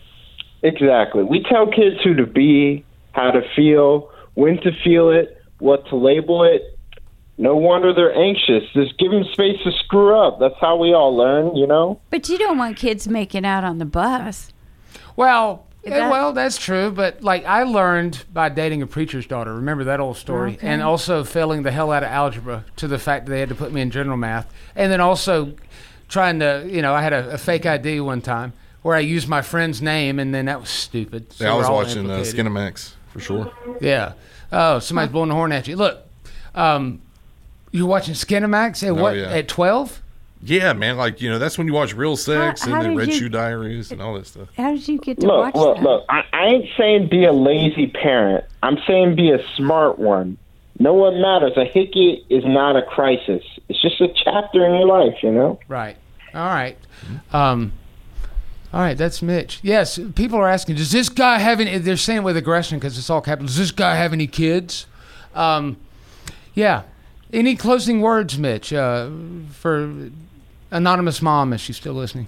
[SPEAKER 16] Exactly. We tell kids who to be, how to feel, when to feel it, what to label it. No wonder they're anxious. Just give them space to screw up. That's how we all learn, you know?
[SPEAKER 6] But you don't want kids making out on the bus.
[SPEAKER 7] Well, eh,
[SPEAKER 6] That-
[SPEAKER 7] well, that's true, but, like, I learned by dating a preacher's daughter. Remember that old story?
[SPEAKER 6] Okay.
[SPEAKER 7] And also failing the hell out of algebra to the fact that they had to put me in general math. And then also trying to, you know, I had a, a fake I D one time where I used my friend's name, and then that was stupid. So
[SPEAKER 5] yeah, I was
[SPEAKER 7] we're all
[SPEAKER 5] watching uh,
[SPEAKER 7] implicated.
[SPEAKER 5] Skinamax for sure.
[SPEAKER 7] Yeah. Oh, somebody's blowing the horn at you. Look, um, you're watching Skinamax at
[SPEAKER 5] Oh,
[SPEAKER 7] what?
[SPEAKER 5] yeah.
[SPEAKER 7] At twelve?
[SPEAKER 5] Yeah, man. Like you know, that's when you watch Real Sex
[SPEAKER 6] How-
[SPEAKER 5] and
[SPEAKER 6] how
[SPEAKER 5] then
[SPEAKER 6] did
[SPEAKER 5] Red
[SPEAKER 6] you-
[SPEAKER 5] Shoe Diaries and all that stuff.
[SPEAKER 6] How did you get to
[SPEAKER 16] Look,
[SPEAKER 6] watch
[SPEAKER 16] look,
[SPEAKER 6] that?
[SPEAKER 16] look. I, I ain't saying be a lazy parent. I'm saying be a smart one. No one matters. A hickey is not a crisis. It's just a chapter in your life, you know?
[SPEAKER 7] Right. All right. Um, all right, that's Mitch. Yes, people are asking, does this guy have any, they're saying with aggression because it's all capital, does this guy have any kids? Um, yeah. Any closing words, Mitch, uh, for Anonymous Mom, if she's still listening?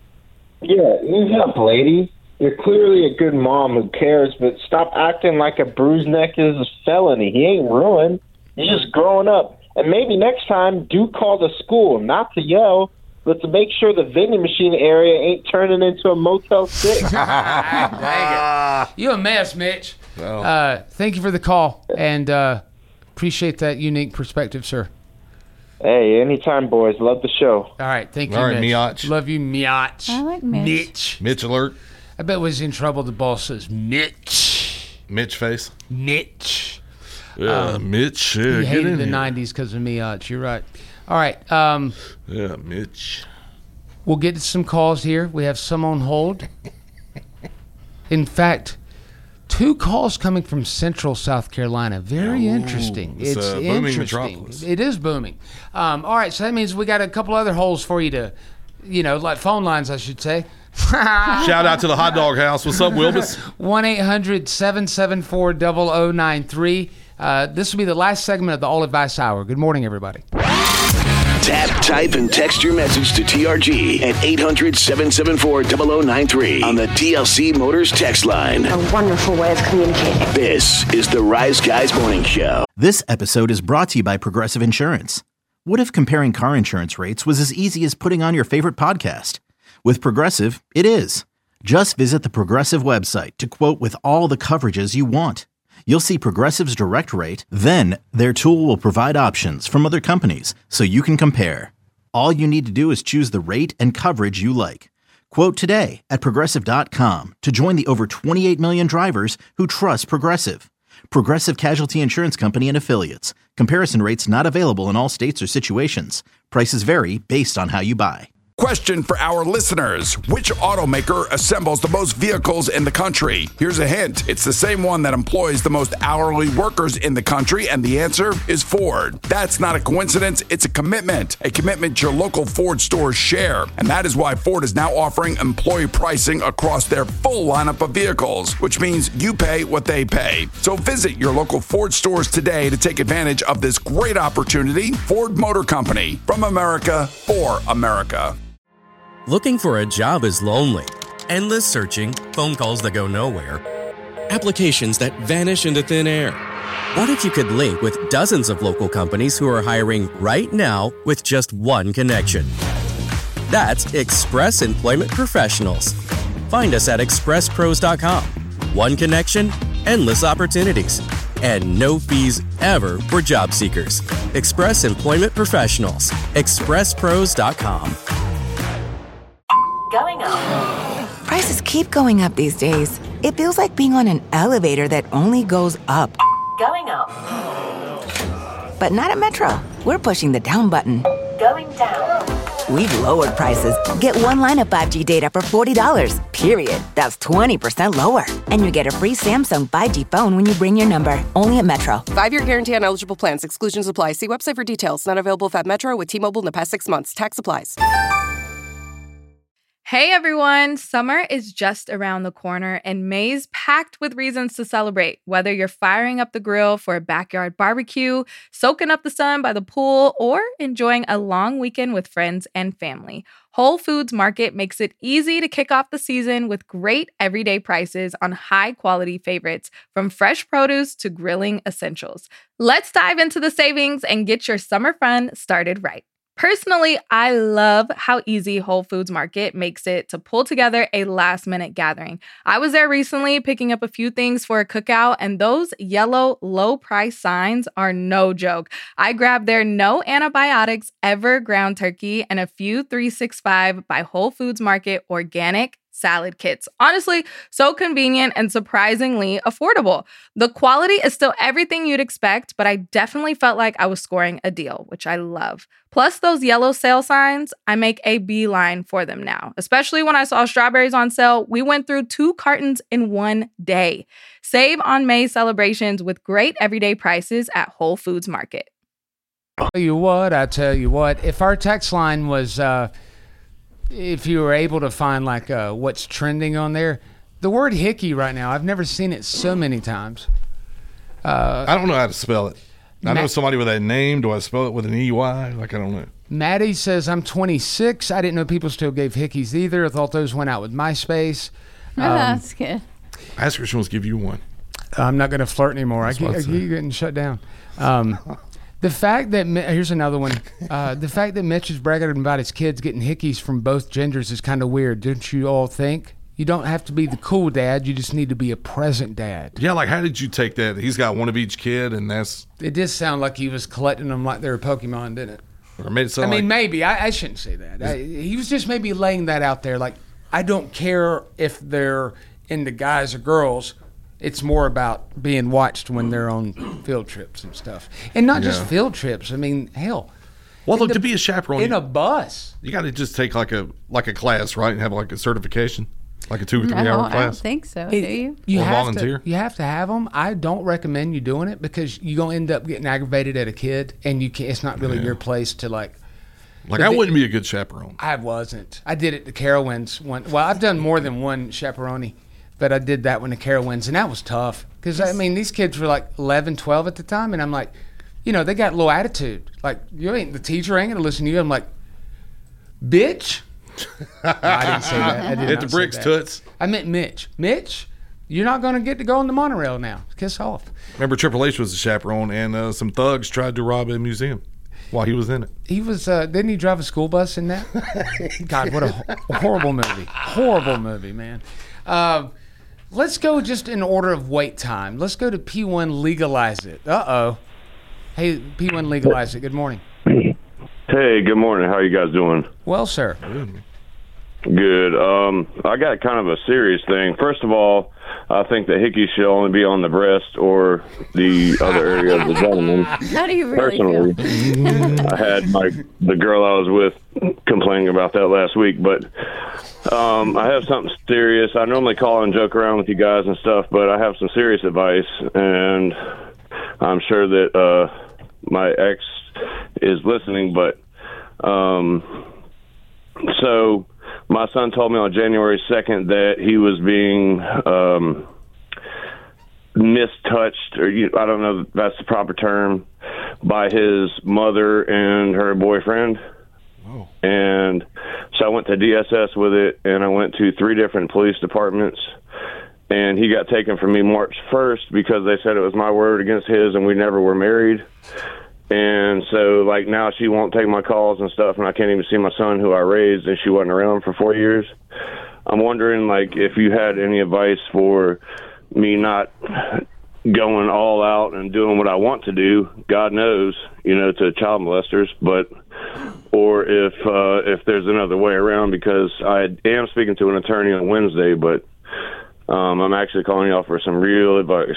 [SPEAKER 16] Yeah, ease up, lady. You're clearly a good mom who cares, but stop acting like a bruised neck is a felony. He ain't ruined. He's just growing up. And maybe next time, do call the school, not to yell, but to make sure the vending machine area ain't turning into a Motel six.
[SPEAKER 7] Dang it. You a mess, Mitch.
[SPEAKER 5] Well.
[SPEAKER 7] Uh, thank you for the call, and uh, appreciate that unique perspective, sir.
[SPEAKER 16] Hey, anytime, boys. Love the show.
[SPEAKER 7] All right, thank you,
[SPEAKER 5] All right,
[SPEAKER 7] Mitch.
[SPEAKER 5] Miach.
[SPEAKER 7] Love you, Miach.
[SPEAKER 6] I like Mitch.
[SPEAKER 7] Mitch.
[SPEAKER 5] Mitch alert.
[SPEAKER 7] I bet was in trouble. The boss says, Mitch.
[SPEAKER 5] Mitch face.
[SPEAKER 7] Mitch.
[SPEAKER 5] Yeah, Mitch. Yeah,
[SPEAKER 7] He
[SPEAKER 5] get
[SPEAKER 7] hated
[SPEAKER 5] in
[SPEAKER 7] the
[SPEAKER 5] here.
[SPEAKER 7] nineties because of Miach. You're right. All right. Um,
[SPEAKER 5] Yeah, Mitch.
[SPEAKER 7] we'll get to some calls here. We have some on hold. In fact, two calls coming from Central South Carolina. Very
[SPEAKER 5] Ooh,
[SPEAKER 7] interesting.
[SPEAKER 5] it's
[SPEAKER 7] It's
[SPEAKER 5] a booming
[SPEAKER 7] interesting.
[SPEAKER 5] metropolis.
[SPEAKER 7] It is booming. Um, all right, so that means we got a couple other holes for you to, you know, like phone lines, I should say.
[SPEAKER 5] Shout out to the hot dog house. What's up, Wilbus?
[SPEAKER 7] one eight hundred seven seven four zero zero nine three. Uh, this will be the last segment of the All Advice Hour. Good morning, everybody.
[SPEAKER 9] Tap, type, and text your message to T R G at eight hundred seven seven four zero zero nine three on the D L C Motors text line.
[SPEAKER 12] A wonderful way of communicating.
[SPEAKER 9] This is the Rise Guys Morning Show.
[SPEAKER 1] This episode is brought to you by Progressive Insurance. What if comparing car insurance rates was as easy as putting on your favorite podcast? With Progressive, it is. Just visit the Progressive website to quote with all the coverages you want. You'll see Progressive's direct rate, then their tool will provide options from other companies so you can compare. All you need to do is choose the rate and coverage you like. Quote today at Progressive dot com to join the over twenty-eight million drivers who trust Progressive. Progressive Casualty Insurance Company and Affiliates. Comparison rates not available in all states or situations. Prices vary based on how you buy.
[SPEAKER 2] Question for our listeners. Which automaker assembles the most vehicles in the country? Here's a hint. It's the same one that employs the most hourly workers in the country, and the answer is Ford. That's not a coincidence. It's a commitment. A commitment your local Ford stores share. And that is why Ford is now offering employee pricing across their full lineup of vehicles, which means you pay what they pay. So visit your local Ford stores today to take advantage of this great opportunity. Ford Motor Company, from America for America.
[SPEAKER 10] Looking for a job is lonely. Endless searching, phone calls that go nowhere, applications that vanish into thin air. What if you could link with dozens of local companies who are hiring right now with just one connection? That's Express Employment Professionals. Find us at express pros dot com. One connection, endless opportunities, and no fees ever for job seekers. Express Employment Professionals. express pros dot com.
[SPEAKER 11] Going up. Prices keep going up these days. It feels like being on an elevator that only goes up. Going up. But not at Metro. We're pushing the down button. Going down. We've lowered prices. Get one line of five G data for forty dollars, period. That's twenty percent lower. And you get a free Samsung five G phone when you bring your number. Only at Metro.
[SPEAKER 13] Five-year guarantee on eligible plans. Exclusions apply. See website for details. Not available at Metro with T-Mobile in the past six months. Tax applies.
[SPEAKER 14] Hey everyone, summer is just around the corner and May's packed with reasons to celebrate. Whether you're firing up the grill for a backyard barbecue, soaking up the sun by the pool, or enjoying a long weekend with friends and family, Whole Foods Market makes it easy to kick off the season with great everyday prices on high-quality favorites, from fresh produce to grilling essentials. Let's dive into the savings and get your summer fun started right. Personally, I love how easy Whole Foods Market makes it to pull together a last-minute gathering. I was there recently picking up a few things for a cookout, and those yellow low-price signs are no joke. I grabbed their no antibiotics ever ground turkey and a few three sixty-five by Whole Foods Market organic salad kits. Honestly, so convenient and surprisingly affordable. The quality is still everything you'd expect, but I definitely felt like I was scoring a deal, which I love. Plus those yellow sale signs, I make a beeline for them now. Especially when I saw strawberries on sale, we went through two cartons in one day. Save on May celebrations with great everyday prices at Whole Foods Market.
[SPEAKER 7] I tell you what, I tell you what, if our text line was... uh if you were able to find like uh, what's trending on there, the word hickey right now, I've never seen it so many times. Uh,
[SPEAKER 5] I don't know how to spell it. I
[SPEAKER 7] Ma-
[SPEAKER 5] know somebody with that name. Do I spell it with an E Y? Like, I don't know.
[SPEAKER 7] Maddie says, I'm twenty-six. I didn't know people still gave hickeys either. I thought those went out with MySpace.
[SPEAKER 6] Oh,
[SPEAKER 7] Um,
[SPEAKER 6] that's good.
[SPEAKER 5] Ask her if she wants to give you one.
[SPEAKER 7] I'm not going to flirt anymore. I
[SPEAKER 5] That's
[SPEAKER 7] keep,
[SPEAKER 5] what
[SPEAKER 7] I
[SPEAKER 5] I'd
[SPEAKER 7] keep getting shut down. Um, the fact that Mi- here's another one. Uh, the fact that Mitch is bragging about his kids getting hickeys from both genders is kind of weird. Don't you all think? You don't have to be the cool dad. You just need to be a present dad.
[SPEAKER 5] Yeah, like, how did you take that? He's got one of each kid, and that's...
[SPEAKER 7] It did sound like he was collecting them like they were Pokemon, didn't it?
[SPEAKER 5] Or made it
[SPEAKER 7] I
[SPEAKER 5] sound
[SPEAKER 7] mean,
[SPEAKER 5] like...
[SPEAKER 7] maybe. I, I shouldn't say that. I, he was just maybe laying that out there. Like, I don't care if they're into guys or girls. It's more about being watched when they're on field trips and stuff. And not just
[SPEAKER 5] Yeah.
[SPEAKER 7] field trips. I mean, hell.
[SPEAKER 5] Well,
[SPEAKER 7] in
[SPEAKER 5] look,
[SPEAKER 7] the-
[SPEAKER 5] to be a chaperone...
[SPEAKER 7] in
[SPEAKER 5] you-
[SPEAKER 7] a bus.
[SPEAKER 5] You got to just take, like a like a class, right? And have, like, a certification? Like a two or three
[SPEAKER 6] No,
[SPEAKER 5] hour
[SPEAKER 6] I don't
[SPEAKER 5] class?
[SPEAKER 6] think so.
[SPEAKER 7] It-
[SPEAKER 6] do you?
[SPEAKER 7] You
[SPEAKER 5] Or
[SPEAKER 7] have
[SPEAKER 5] volunteer.
[SPEAKER 7] To, you have to have them. I don't recommend you doing it because you're going to end up getting aggravated at a kid, and you can't, it's not really
[SPEAKER 5] Yeah.
[SPEAKER 7] your place to, like...
[SPEAKER 5] Like,
[SPEAKER 7] But
[SPEAKER 5] I
[SPEAKER 7] the-
[SPEAKER 5] wouldn't be a good chaperone.
[SPEAKER 7] I wasn't. I did it to Carowinds one. Well, I've done more than one chaperone, but I did that one to Carowinds, and that was tough. Because, I mean, these kids were like eleven, twelve at the time, and I'm like, you know, they got low attitude. Like, you ain't, the teacher ain't going to listen to you. I'm like, bitch. No, I didn't say that. I did
[SPEAKER 5] Hit
[SPEAKER 7] not
[SPEAKER 5] the
[SPEAKER 7] say
[SPEAKER 5] bricks,
[SPEAKER 7] that.
[SPEAKER 5] toots.
[SPEAKER 7] I meant Mitch. Mitch, you're not going to get to go on the monorail now. Kiss off.
[SPEAKER 5] Remember, Triple H was a chaperone, and uh, some thugs tried to rob a museum while he was in it.
[SPEAKER 7] He was, uh, didn't he drive a school bus in that? God, what a ho- horrible movie. Horrible movie, man. Uh, let's go just in order of wait time. Let's go to P one Legalize It. Uh-oh. Hey, P one Legalize It. Good morning.
[SPEAKER 17] Hey, good morning. How you guys doing?
[SPEAKER 7] Well, sir.
[SPEAKER 17] Good. Um, I got kind of a serious thing. First of all, I think that hickey should only be on the breast or the other area of the gentleman.
[SPEAKER 6] How do you really
[SPEAKER 17] Personally,
[SPEAKER 6] feel?
[SPEAKER 17] I had my the girl I was with complaining about that last week, but um, I have something serious. I normally call and joke around with you guys and stuff, but I have some serious advice, and I'm sure that uh, my ex is listening, but um, so my son told me on January second that he was being um, mistouched, or you, I don't know if that's the proper term, by his mother and her boyfriend. Oh. And so I went to D S S with it, and I went to three different police departments, and he got taken from me March first because they said it was my word against his, and we never were married. And so, like, now she won't take my calls and stuff, and I can't even see my son, who I raised, and she wasn't around for four years. I'm wondering, like, if you had any advice for me not going all out and doing what I want to do, God knows, you know, to child molesters, but, or if uh, if there's another way around, because I am speaking to an attorney on Wednesday, but um, I'm actually calling y'all for some real advice.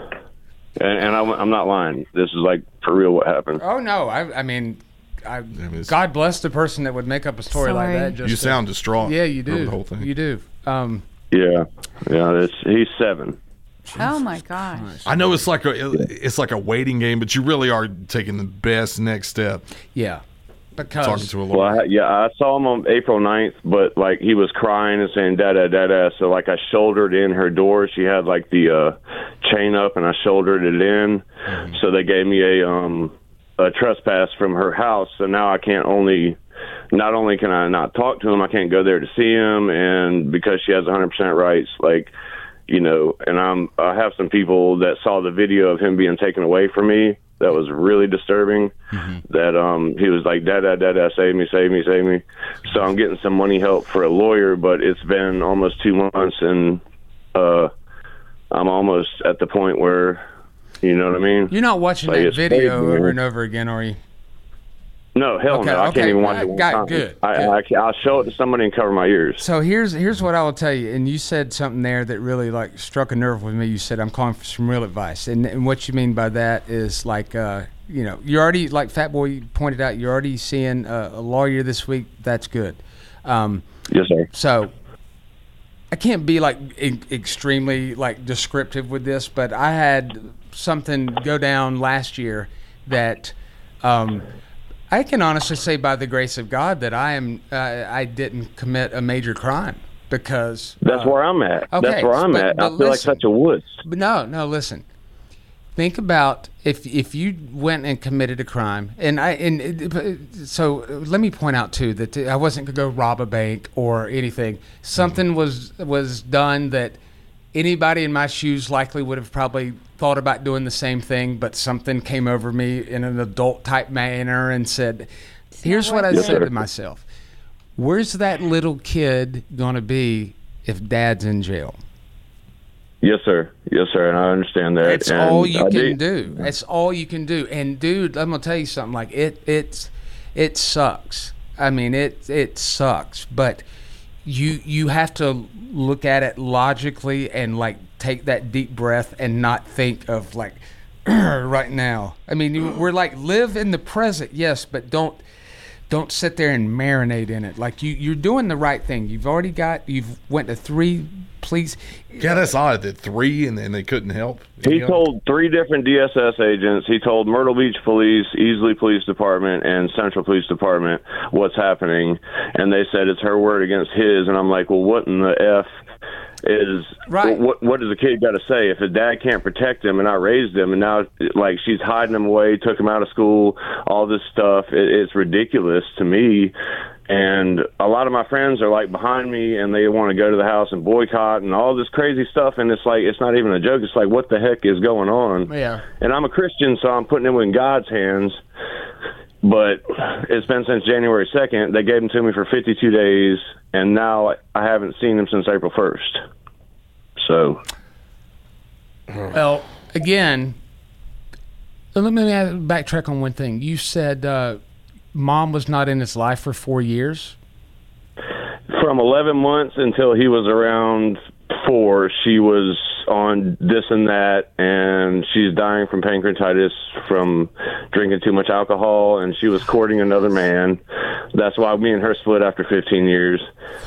[SPEAKER 17] And, and I, I'm not lying. This is like for real what happened.
[SPEAKER 7] Oh no! I, I mean, I, God bless the person that would make up a story
[SPEAKER 6] Sorry.
[SPEAKER 7] like that. Just
[SPEAKER 5] You
[SPEAKER 7] to-
[SPEAKER 5] sound distraught.
[SPEAKER 7] Yeah, you do.
[SPEAKER 5] over the whole thing.
[SPEAKER 7] You do. Um,
[SPEAKER 17] Yeah, yeah. It's, he's seven.
[SPEAKER 6] Oh my gosh.
[SPEAKER 5] I know it's like a it's like a waiting game, but you really are taking the best next step.
[SPEAKER 7] yeah, because
[SPEAKER 5] Talking to a
[SPEAKER 17] Well,
[SPEAKER 5] lawyer.
[SPEAKER 17] I, yeah, I saw him on April ninth, but like he was crying and saying "da da da da." So like I shouldered in her door. She had like the uh, chain up, and I shouldered it in.
[SPEAKER 5] Mm-hmm.
[SPEAKER 17] So they gave me a um a trespass from her house. So now I can't only. Not only can I not talk to him, I can't go there to see him, and because she has one hundred percent rights, like, you know, and I'm I have some people that saw the video of him being taken away from me. That was really disturbing. Mm-hmm. That um he was like, da da da da, save me, save me, save me. So I'm getting some money help for a lawyer, but it's been almost two months, and uh I'm almost at the point where, you know what I mean?
[SPEAKER 7] you're not watching
[SPEAKER 17] Like,
[SPEAKER 7] that
[SPEAKER 17] it's
[SPEAKER 7] video
[SPEAKER 17] crazy,
[SPEAKER 7] over
[SPEAKER 17] man.
[SPEAKER 7] and over again, are you?
[SPEAKER 17] No, hell
[SPEAKER 7] Okay,
[SPEAKER 17] no. I
[SPEAKER 7] okay,
[SPEAKER 17] can't even watch
[SPEAKER 7] I
[SPEAKER 17] it one
[SPEAKER 7] got-
[SPEAKER 17] time.
[SPEAKER 7] good,
[SPEAKER 17] I,
[SPEAKER 7] good.
[SPEAKER 17] I, I'll show it to somebody and cover my ears.
[SPEAKER 7] So here's here's what I will tell you. And you said something there that really like struck a nerve with me. You said I'm calling for some real advice, and and what you mean by that is like uh, you know, you're already, like Fat Boy pointed out, you're already seeing a, a lawyer this week. That's good. Um,
[SPEAKER 17] yes, sir.
[SPEAKER 7] So I can't be like e- extremely like descriptive with this, but I had something go down last year that um, I can honestly say, by the grace of God, that I am uh, I didn't commit a major crime because
[SPEAKER 17] That's
[SPEAKER 7] uh,
[SPEAKER 17] where I'm at.
[SPEAKER 7] okay,
[SPEAKER 17] That's where I'm
[SPEAKER 7] but-
[SPEAKER 17] at. I
[SPEAKER 7] but
[SPEAKER 17] feel
[SPEAKER 7] listen.
[SPEAKER 17] like such a wuss.
[SPEAKER 7] But no, no, listen. Think about if if you went and committed a crime, and I and it, so let me point out too that I wasn't gonna go rob a bank or anything. Something was was done that anybody in my shoes likely would have probably thought about doing the same thing, but something came over me in an adult type manner and said, "Here's what I
[SPEAKER 17] Yes,
[SPEAKER 7] said
[SPEAKER 17] sir.
[SPEAKER 7] to myself: where's that little kid gonna be if Dad's in jail?"
[SPEAKER 17] Yes, sir. Yes, sir. And I understand that.
[SPEAKER 7] That's
[SPEAKER 17] and
[SPEAKER 7] all you
[SPEAKER 17] I
[SPEAKER 7] can do. That's all you can do. And dude, I'm gonna tell you something. Like it, it's, it sucks. I mean, it, it sucks. But you, you have to look at it logically and like take that deep breath and not think of like right now. I mean, you, we're like live in the present, yes, but don't. Don't sit there and marinate in it. Like you, you're doing the right thing. You've already got. You've went to three. Please.
[SPEAKER 5] Yeah, that's odd that three and then they couldn't help.
[SPEAKER 17] He
[SPEAKER 5] You know?
[SPEAKER 17] told three different D S S agents. He told Myrtle Beach Police, Easley Police Department, and Central Police Department what's happening, and they said it's her word against his. And I'm like, well, what in the F is
[SPEAKER 7] Right.
[SPEAKER 17] what? What does a kid got to say if his dad can't protect him and I raised him, and now like she's hiding him away, took him out of school, all this stuff? It, it's ridiculous to me. And a lot of my friends are like behind me, and they want to go to the house and boycott and all this crazy stuff. And it's like, it's not even a joke. It's like, what the heck is going on?
[SPEAKER 7] Yeah.
[SPEAKER 17] And I'm a Christian, so I'm putting it in God's hands. But it's been since January second. They gave them to me for fifty-two days, and now I haven't seen them since April first. So.
[SPEAKER 7] Well, again, let me backtrack on one thing. You said uh, Mom was not in his life for four years.
[SPEAKER 17] From eleven months until he was around before she was on this and that, and she's dying from pancreatitis from drinking too much alcohol, and she was courting another man. That's why me and her split after fifteen years.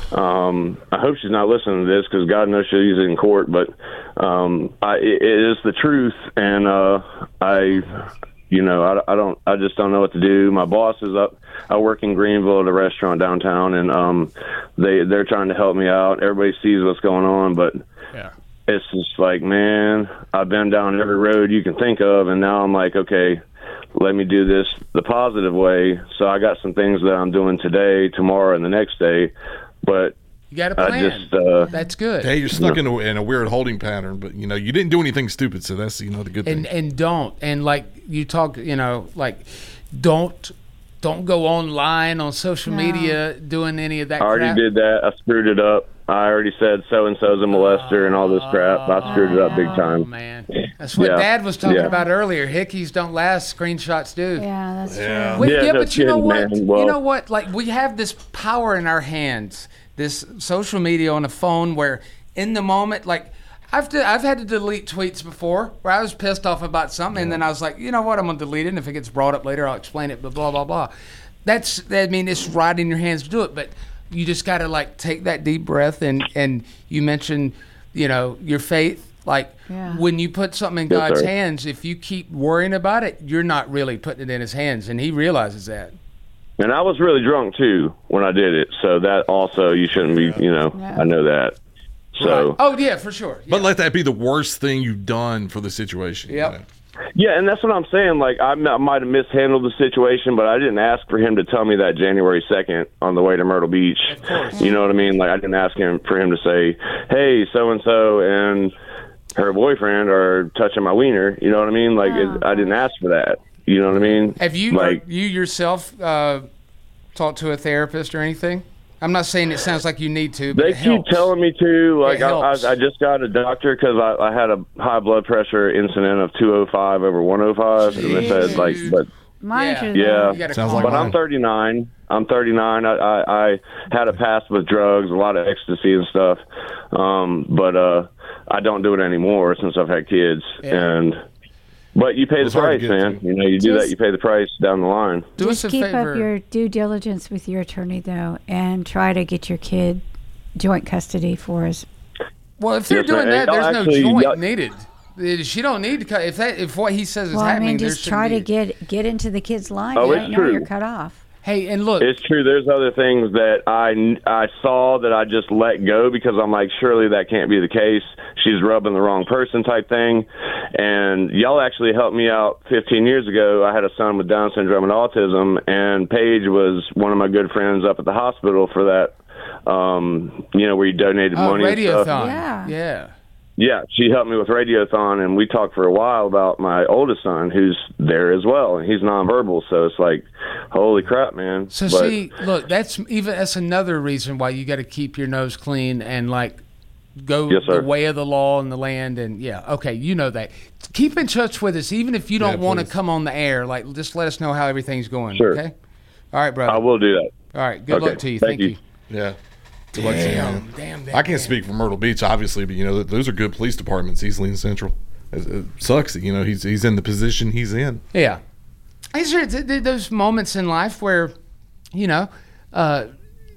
[SPEAKER 17] Um, I hope she's not listening to this, because God knows she'll use it in court, but um, I, it, it is the truth, and uh, I... You know, I, I don't. I just don't know what to do. My boss is up. I work in Greenville at a restaurant downtown, and um, they they're trying to help me out. Everybody sees what's going on, but
[SPEAKER 5] yeah.
[SPEAKER 17] It's just like, man, I've been down every road you can think of, and now I'm like, okay, let me do this the positive way. So I got some things that I'm doing today, tomorrow, and the next day, but.
[SPEAKER 7] You got a plan.
[SPEAKER 17] I just, uh,
[SPEAKER 7] that's good.
[SPEAKER 5] Hey, you're stuck in a, in a weird holding pattern, but you know you didn't do anything stupid, so that's you know the good thing.
[SPEAKER 7] And and don't and like you talk, you know, like don't don't go online on social
[SPEAKER 6] No.
[SPEAKER 7] media doing any of that.
[SPEAKER 17] I already
[SPEAKER 7] crap.
[SPEAKER 17] did that. I screwed it up. I already said so and so's a molester and all this crap. I screwed it up big time.
[SPEAKER 7] Oh man, that's what
[SPEAKER 17] Yeah.
[SPEAKER 7] Dad was talking
[SPEAKER 17] Yeah.
[SPEAKER 7] about earlier. Hickeys don't last, screenshots do.
[SPEAKER 6] Yeah, that's
[SPEAKER 17] Yeah.
[SPEAKER 6] true.
[SPEAKER 7] Well,
[SPEAKER 17] Yeah,
[SPEAKER 7] yeah,
[SPEAKER 17] no
[SPEAKER 7] but you know
[SPEAKER 17] kidding,
[SPEAKER 7] what?
[SPEAKER 17] man. Well-
[SPEAKER 7] you know what? Like we have this power in our hands, this social media on the phone, where in the moment, like I've de- I've had to delete tweets before where I was pissed off about something, and then I was like, you know what? I'm gonna delete it, and if it gets brought up later, I'll explain it. But blah blah blah. That's I mean, it's right in your hands to do it, but you just got to like take that deep breath, and and you mentioned, you know, your faith. Like
[SPEAKER 6] Yeah.
[SPEAKER 7] when you put something in
[SPEAKER 17] Yes,
[SPEAKER 7] God's
[SPEAKER 17] sir.
[SPEAKER 7] hands, if you keep worrying about it, you're not really putting it in His hands, and He realizes that.
[SPEAKER 17] And I was really drunk too when I did it, so that also you shouldn't be. You know,
[SPEAKER 6] Yeah.
[SPEAKER 17] I know that. So
[SPEAKER 7] Oh yeah, for sure.
[SPEAKER 5] But let that be the worst thing you've done for the situation. you
[SPEAKER 7] Yep.
[SPEAKER 5] know?
[SPEAKER 17] yeah, and that's what I'm saying. Like I, m- I might have mishandled the situation, but I didn't ask for him to tell me that January second on the way to Myrtle Beach.
[SPEAKER 7] Of course.
[SPEAKER 17] You know what I mean? Like I didn't ask him for him to say, "Hey, so and so and her boyfriend are touching my wiener." You know what I mean? Like it, I didn't ask for that. You know what I mean?
[SPEAKER 7] Have you
[SPEAKER 17] like?
[SPEAKER 7] you yourself uh, talked to a therapist or anything? I'm not saying it sounds like you need to, but
[SPEAKER 17] They
[SPEAKER 7] it
[SPEAKER 17] keep
[SPEAKER 7] helps.
[SPEAKER 17] telling me to. Like
[SPEAKER 7] It
[SPEAKER 17] I,
[SPEAKER 7] helps.
[SPEAKER 17] I, I just got a doctor because I, I had a high blood pressure incident of two oh five over one oh five, and they said like, but
[SPEAKER 6] Monitor
[SPEAKER 7] Yeah.
[SPEAKER 17] yeah.
[SPEAKER 7] You gotta
[SPEAKER 5] Sounds
[SPEAKER 7] calm
[SPEAKER 5] like
[SPEAKER 17] But
[SPEAKER 7] down.
[SPEAKER 17] I'm thirty-nine. I'm thirty-nine. I, I, I had a past with drugs, a lot of ecstasy and stuff. Um, but uh, I don't do it anymore since I've had kids.
[SPEAKER 7] Yeah.
[SPEAKER 17] And but you pay the
[SPEAKER 5] It's hard to
[SPEAKER 17] price,
[SPEAKER 5] get
[SPEAKER 17] man.
[SPEAKER 5] to.
[SPEAKER 17] You know, you do that,
[SPEAKER 6] Just-
[SPEAKER 17] you pay the price down the line.
[SPEAKER 7] Do us
[SPEAKER 6] Just
[SPEAKER 7] a
[SPEAKER 6] keep
[SPEAKER 7] favor.
[SPEAKER 6] up your due diligence with your attorney, though, and try to get your kid joint custody for us.
[SPEAKER 7] well, if they're
[SPEAKER 17] Yes,
[SPEAKER 7] doing
[SPEAKER 17] ma'am.
[SPEAKER 7] that, there's
[SPEAKER 17] Y'all actually-
[SPEAKER 7] no joint
[SPEAKER 17] y'all-
[SPEAKER 7] needed. Uh, She don't need to cut. If that, if what he says is
[SPEAKER 6] Well, I
[SPEAKER 7] happening,
[SPEAKER 6] mean,
[SPEAKER 7] there
[SPEAKER 6] just
[SPEAKER 7] shouldn't
[SPEAKER 6] try to
[SPEAKER 7] be-
[SPEAKER 6] get get into the kid's life.
[SPEAKER 17] Oh,
[SPEAKER 6] right
[SPEAKER 17] it's
[SPEAKER 6] now,
[SPEAKER 17] true.
[SPEAKER 6] you're cut off.
[SPEAKER 7] Hey, and look,
[SPEAKER 17] It's true. There's other things that I, I saw that I just let go because I'm like, surely that can't be the case. She's rubbing the wrong person type thing. And y'all actually helped me out fifteen years ago. I had a son with Down syndrome and autism, and Paige was one of my good friends up at the hospital for that, um, you know, where you donated
[SPEAKER 7] oh,
[SPEAKER 17] money and stuff.
[SPEAKER 7] radiothon.
[SPEAKER 6] Yeah.
[SPEAKER 7] Yeah.
[SPEAKER 17] Yeah, she helped me with Radiothon, and we talked for a while about my oldest son, who's there as well, and he's nonverbal, so it's like, holy crap, man.
[SPEAKER 7] So
[SPEAKER 17] But-
[SPEAKER 7] see, look, that's even that's another reason why you got to keep your nose clean and like go
[SPEAKER 17] Yes, sir.
[SPEAKER 7] the way of the law and the land. And yeah, okay, you know that. Keep in touch with us, even if you don't
[SPEAKER 5] Yeah,
[SPEAKER 7] want to
[SPEAKER 5] please.
[SPEAKER 7] come on the air. Like, just let us know how everything's going.
[SPEAKER 17] Sure.
[SPEAKER 7] Okay. All right, brother.
[SPEAKER 17] I will do that.
[SPEAKER 7] All right. Good
[SPEAKER 17] Okay,
[SPEAKER 7] luck to you.
[SPEAKER 17] thank
[SPEAKER 7] Thank,
[SPEAKER 17] you.
[SPEAKER 7] you.
[SPEAKER 5] Yeah. Good luck to you,
[SPEAKER 7] Damn,
[SPEAKER 5] man.
[SPEAKER 7] damn, damn,
[SPEAKER 5] I can't
[SPEAKER 7] damn.
[SPEAKER 5] speak for Myrtle Beach, obviously, but you know th- those are good police departments, Eastleigh and Central. It, it sucks that you know he's he's in the position he's in.
[SPEAKER 7] Yeah. These are th- th- those moments in life where, you know, uh,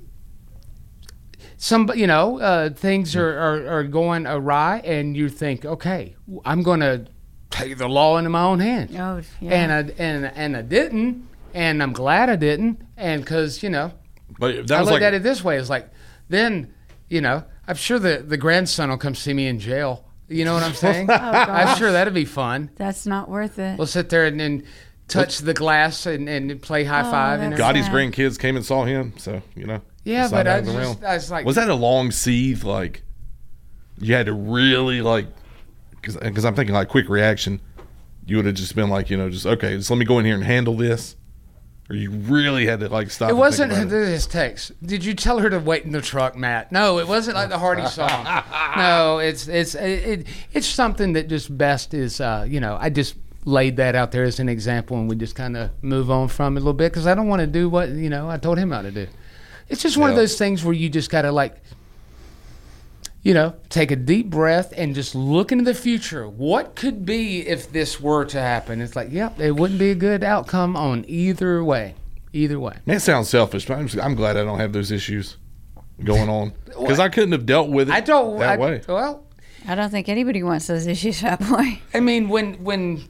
[SPEAKER 7] some you know uh, things are, are, are going awry, and you think, okay, I'm going to take the law into my own hands.
[SPEAKER 6] Oh, yeah.
[SPEAKER 7] And I and and I didn't, and I'm glad I didn't, and because you know,
[SPEAKER 5] But that
[SPEAKER 7] I
[SPEAKER 5] was
[SPEAKER 7] looked
[SPEAKER 5] like
[SPEAKER 7] at it this way: it's like, then you know, I'm sure the the grandson will come see me in jail. You know what I'm saying?
[SPEAKER 6] Oh,
[SPEAKER 7] I'm
[SPEAKER 6] gosh.
[SPEAKER 7] sure that'd be fun.
[SPEAKER 6] That's not worth it.
[SPEAKER 7] We'll sit there and then touch the glass and, and play high
[SPEAKER 6] Oh,
[SPEAKER 7] five. and
[SPEAKER 6] that's
[SPEAKER 7] everything.
[SPEAKER 5] Gottie's
[SPEAKER 6] sad.
[SPEAKER 5] grandkids came and saw him, so you know.
[SPEAKER 7] Yeah,
[SPEAKER 5] it's not
[SPEAKER 7] but I
[SPEAKER 5] out of the
[SPEAKER 7] just-
[SPEAKER 5] realm.
[SPEAKER 7] I was like-
[SPEAKER 5] was that a long seethe? Like you had to really like, because I'm thinking like quick reaction. You would have just been like, you know, just okay, just let me go in here and handle this, or you really had to like stop.
[SPEAKER 7] It
[SPEAKER 5] and
[SPEAKER 7] wasn't
[SPEAKER 5] think about it.
[SPEAKER 7] his text. Did you tell her to wait in the truck, Matt? No, it wasn't like the Hardy song. No, it's it's it, it it's something that just best is uh, you know I just laid that out there as an example, and we just kind of move on from it a little bit because I don't want to do what you know I told him how to do. It's just one of
[SPEAKER 5] Yeah.
[SPEAKER 7] those things where you just gotta like. you know, take a deep breath and just look into the future. What could be if this were to happen? It's like, yep, it wouldn't be a good outcome on either way. Either way.
[SPEAKER 5] Man, it sounds selfish, but I'm, just, I'm glad I don't have those issues going on because I couldn't have dealt with it
[SPEAKER 7] I don't,
[SPEAKER 5] that
[SPEAKER 7] I,
[SPEAKER 5] way.
[SPEAKER 7] Well,
[SPEAKER 6] I don't think anybody wants those issues that way.
[SPEAKER 7] I mean, when when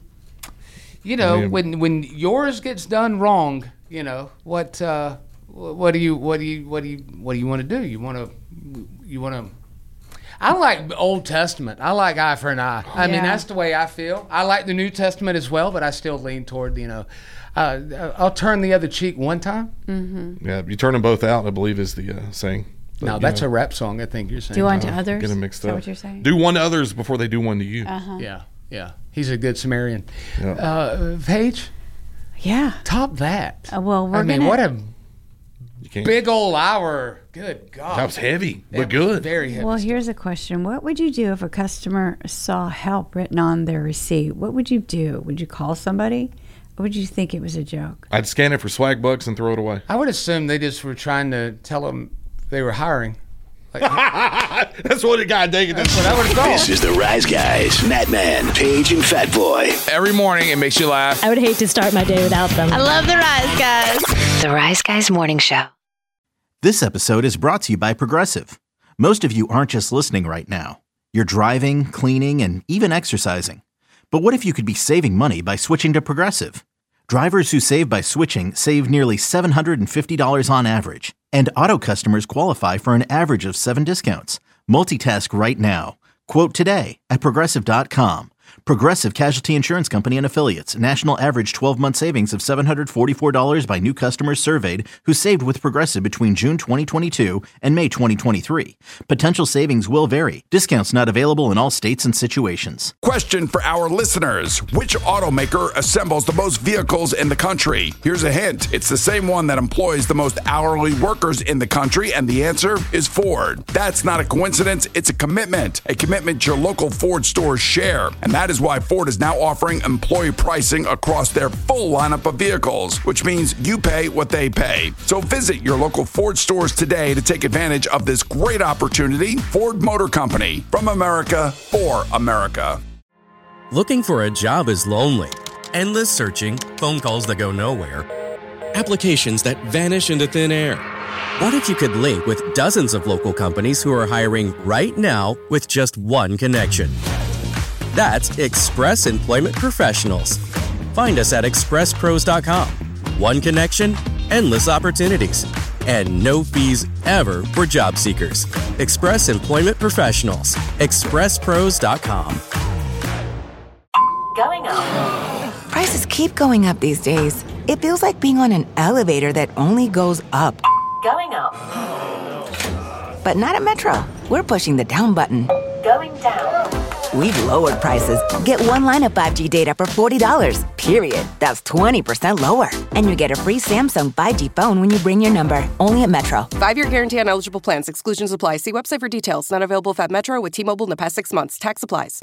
[SPEAKER 7] you know
[SPEAKER 5] I mean,
[SPEAKER 7] when when yours gets done wrong, you know what uh, what do you what do you what do you what do you want to do? You want to you want to. I like Old Testament. I like eye for an eye. I
[SPEAKER 6] Yeah.
[SPEAKER 7] mean, that's the way I feel. I like the New Testament as well, but I still lean toward, you know, uh, I'll turn the other cheek one time.
[SPEAKER 6] Mm-hmm.
[SPEAKER 5] Yeah, you turn them both out, I believe is the uh, saying. But,
[SPEAKER 7] Now,
[SPEAKER 5] you
[SPEAKER 7] that's
[SPEAKER 5] know,
[SPEAKER 7] a rap song, I think you're saying.
[SPEAKER 6] Do unto
[SPEAKER 5] uh,
[SPEAKER 6] others?
[SPEAKER 5] Get them mixed
[SPEAKER 6] Is that
[SPEAKER 5] up.
[SPEAKER 6] what you're saying?
[SPEAKER 5] Do one to others before they do one to you.
[SPEAKER 6] Uh-huh.
[SPEAKER 7] Yeah, yeah. He's a good Samaritan.
[SPEAKER 5] Yeah.
[SPEAKER 7] Uh, Paige,
[SPEAKER 6] Yeah.
[SPEAKER 7] top that.
[SPEAKER 6] Uh, well, we're
[SPEAKER 7] I mean,
[SPEAKER 6] gonna.
[SPEAKER 7] what a
[SPEAKER 5] You can't.
[SPEAKER 7] big old hour. Good God.
[SPEAKER 5] That was heavy,
[SPEAKER 7] It
[SPEAKER 5] but
[SPEAKER 7] was
[SPEAKER 5] good.
[SPEAKER 7] Very heavy.
[SPEAKER 6] Well, here's a question. What would you do if a customer saw help written on their receipt? What would you do? Would you call somebody? Or would you think it was a joke?
[SPEAKER 5] I'd scan it for swag bucks and throw it away.
[SPEAKER 7] I would assume they just were trying to tell them they were hiring. Like,
[SPEAKER 5] That's what it got taken.
[SPEAKER 7] that's what I would have thought.
[SPEAKER 9] This is the Rise Guys, Madman, Paige, and Fat Boy.
[SPEAKER 2] Every morning it makes you laugh.
[SPEAKER 18] I would hate to start my day without them.
[SPEAKER 4] I love the Rise Guys. The Rise Guys Morning Show.
[SPEAKER 1] This episode is brought to you by Progressive. Most of you aren't just listening right now. You're driving, cleaning, and even exercising. But what if you could be saving money by switching to Progressive? Drivers who save by switching save nearly seven hundred fifty dollars on average. And auto customers qualify for an average of seven discounts. Multitask right now. Quote today at Progressive dot com. Progressive Casualty Insurance Company and Affiliates. National average twelve-month savings of seven hundred forty-four dollars by new customers surveyed who saved with Progressive between June twenty twenty-two and May twenty twenty-three. Potential savings will vary. Discounts not available in all states and situations.
[SPEAKER 2] Question for our listeners. Which automaker assembles the most vehicles in the country? Here's a hint. It's the same one that employs the most hourly workers in the country, and the answer is Ford. That's not a coincidence. It's a commitment. A commitment your local Ford stores share. And that is why Ford is now offering employee pricing across their full lineup of vehicles, which means you pay what they pay. So visit your local Ford stores today to take advantage of this great opportunity. Ford Motor Company, from America for America.
[SPEAKER 10] Looking for a job is lonely. Endless searching, phone calls that go nowhere, applications that vanish into thin air. What if you could link with dozens of local companies who are hiring right now with just one connection? That's Express Employment Professionals. Find us at express pros dot com. One connection, endless opportunities, and no fees ever for job seekers. Express Employment Professionals. express pros dot com.
[SPEAKER 11] Going up. Prices keep going up these days. It feels like being on an elevator that only goes up. Going up. But not at Metro. We're pushing the down button. Going down. We've lowered prices. Get one line of five G data for forty dollars, period. That's twenty percent lower. And you get a free Samsung five G phone when you bring your number. Only at Metro.
[SPEAKER 13] Five-year guarantee on eligible plans. Exclusions apply. See website for details. Not available at Metro with T-Mobile in the past six months. Tax applies.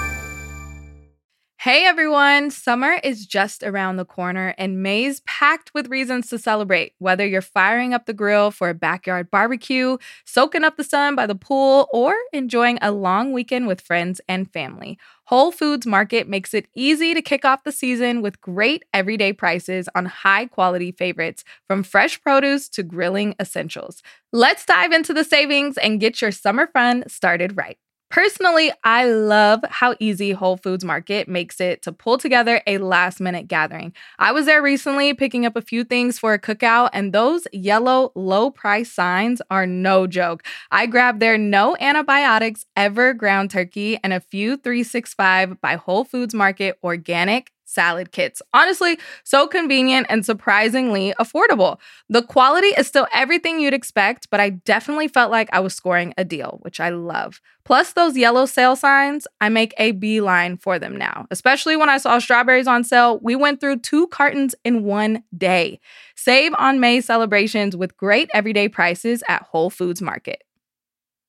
[SPEAKER 14] Hey everyone, summer is just around the corner and May's packed with reasons to celebrate. Whether you're firing up the grill for a backyard barbecue, soaking up the sun by the pool, or enjoying a long weekend with friends and family, Whole Foods Market makes it easy to kick off the season with great everyday prices on high-quality favorites, from fresh produce to grilling essentials. Let's dive into the savings and get your summer fun started right. Personally, I love how easy Whole Foods Market makes it to pull together a last-minute gathering. I was there recently picking up a few things for a cookout, and those yellow low-price signs are no joke. I grabbed their no antibiotics ever ground turkey and a few three sixty-five by Whole Foods Market organic salad kits. Honestly, so convenient and surprisingly affordable. The quality is still everything you'd expect, but I definitely felt like I was scoring a deal, which I love. Plus those yellow sale signs, I make a beeline for them now. Especially when I saw strawberries on sale, we went through two cartons in one day. Save on May celebrations with great everyday prices at Whole Foods Market.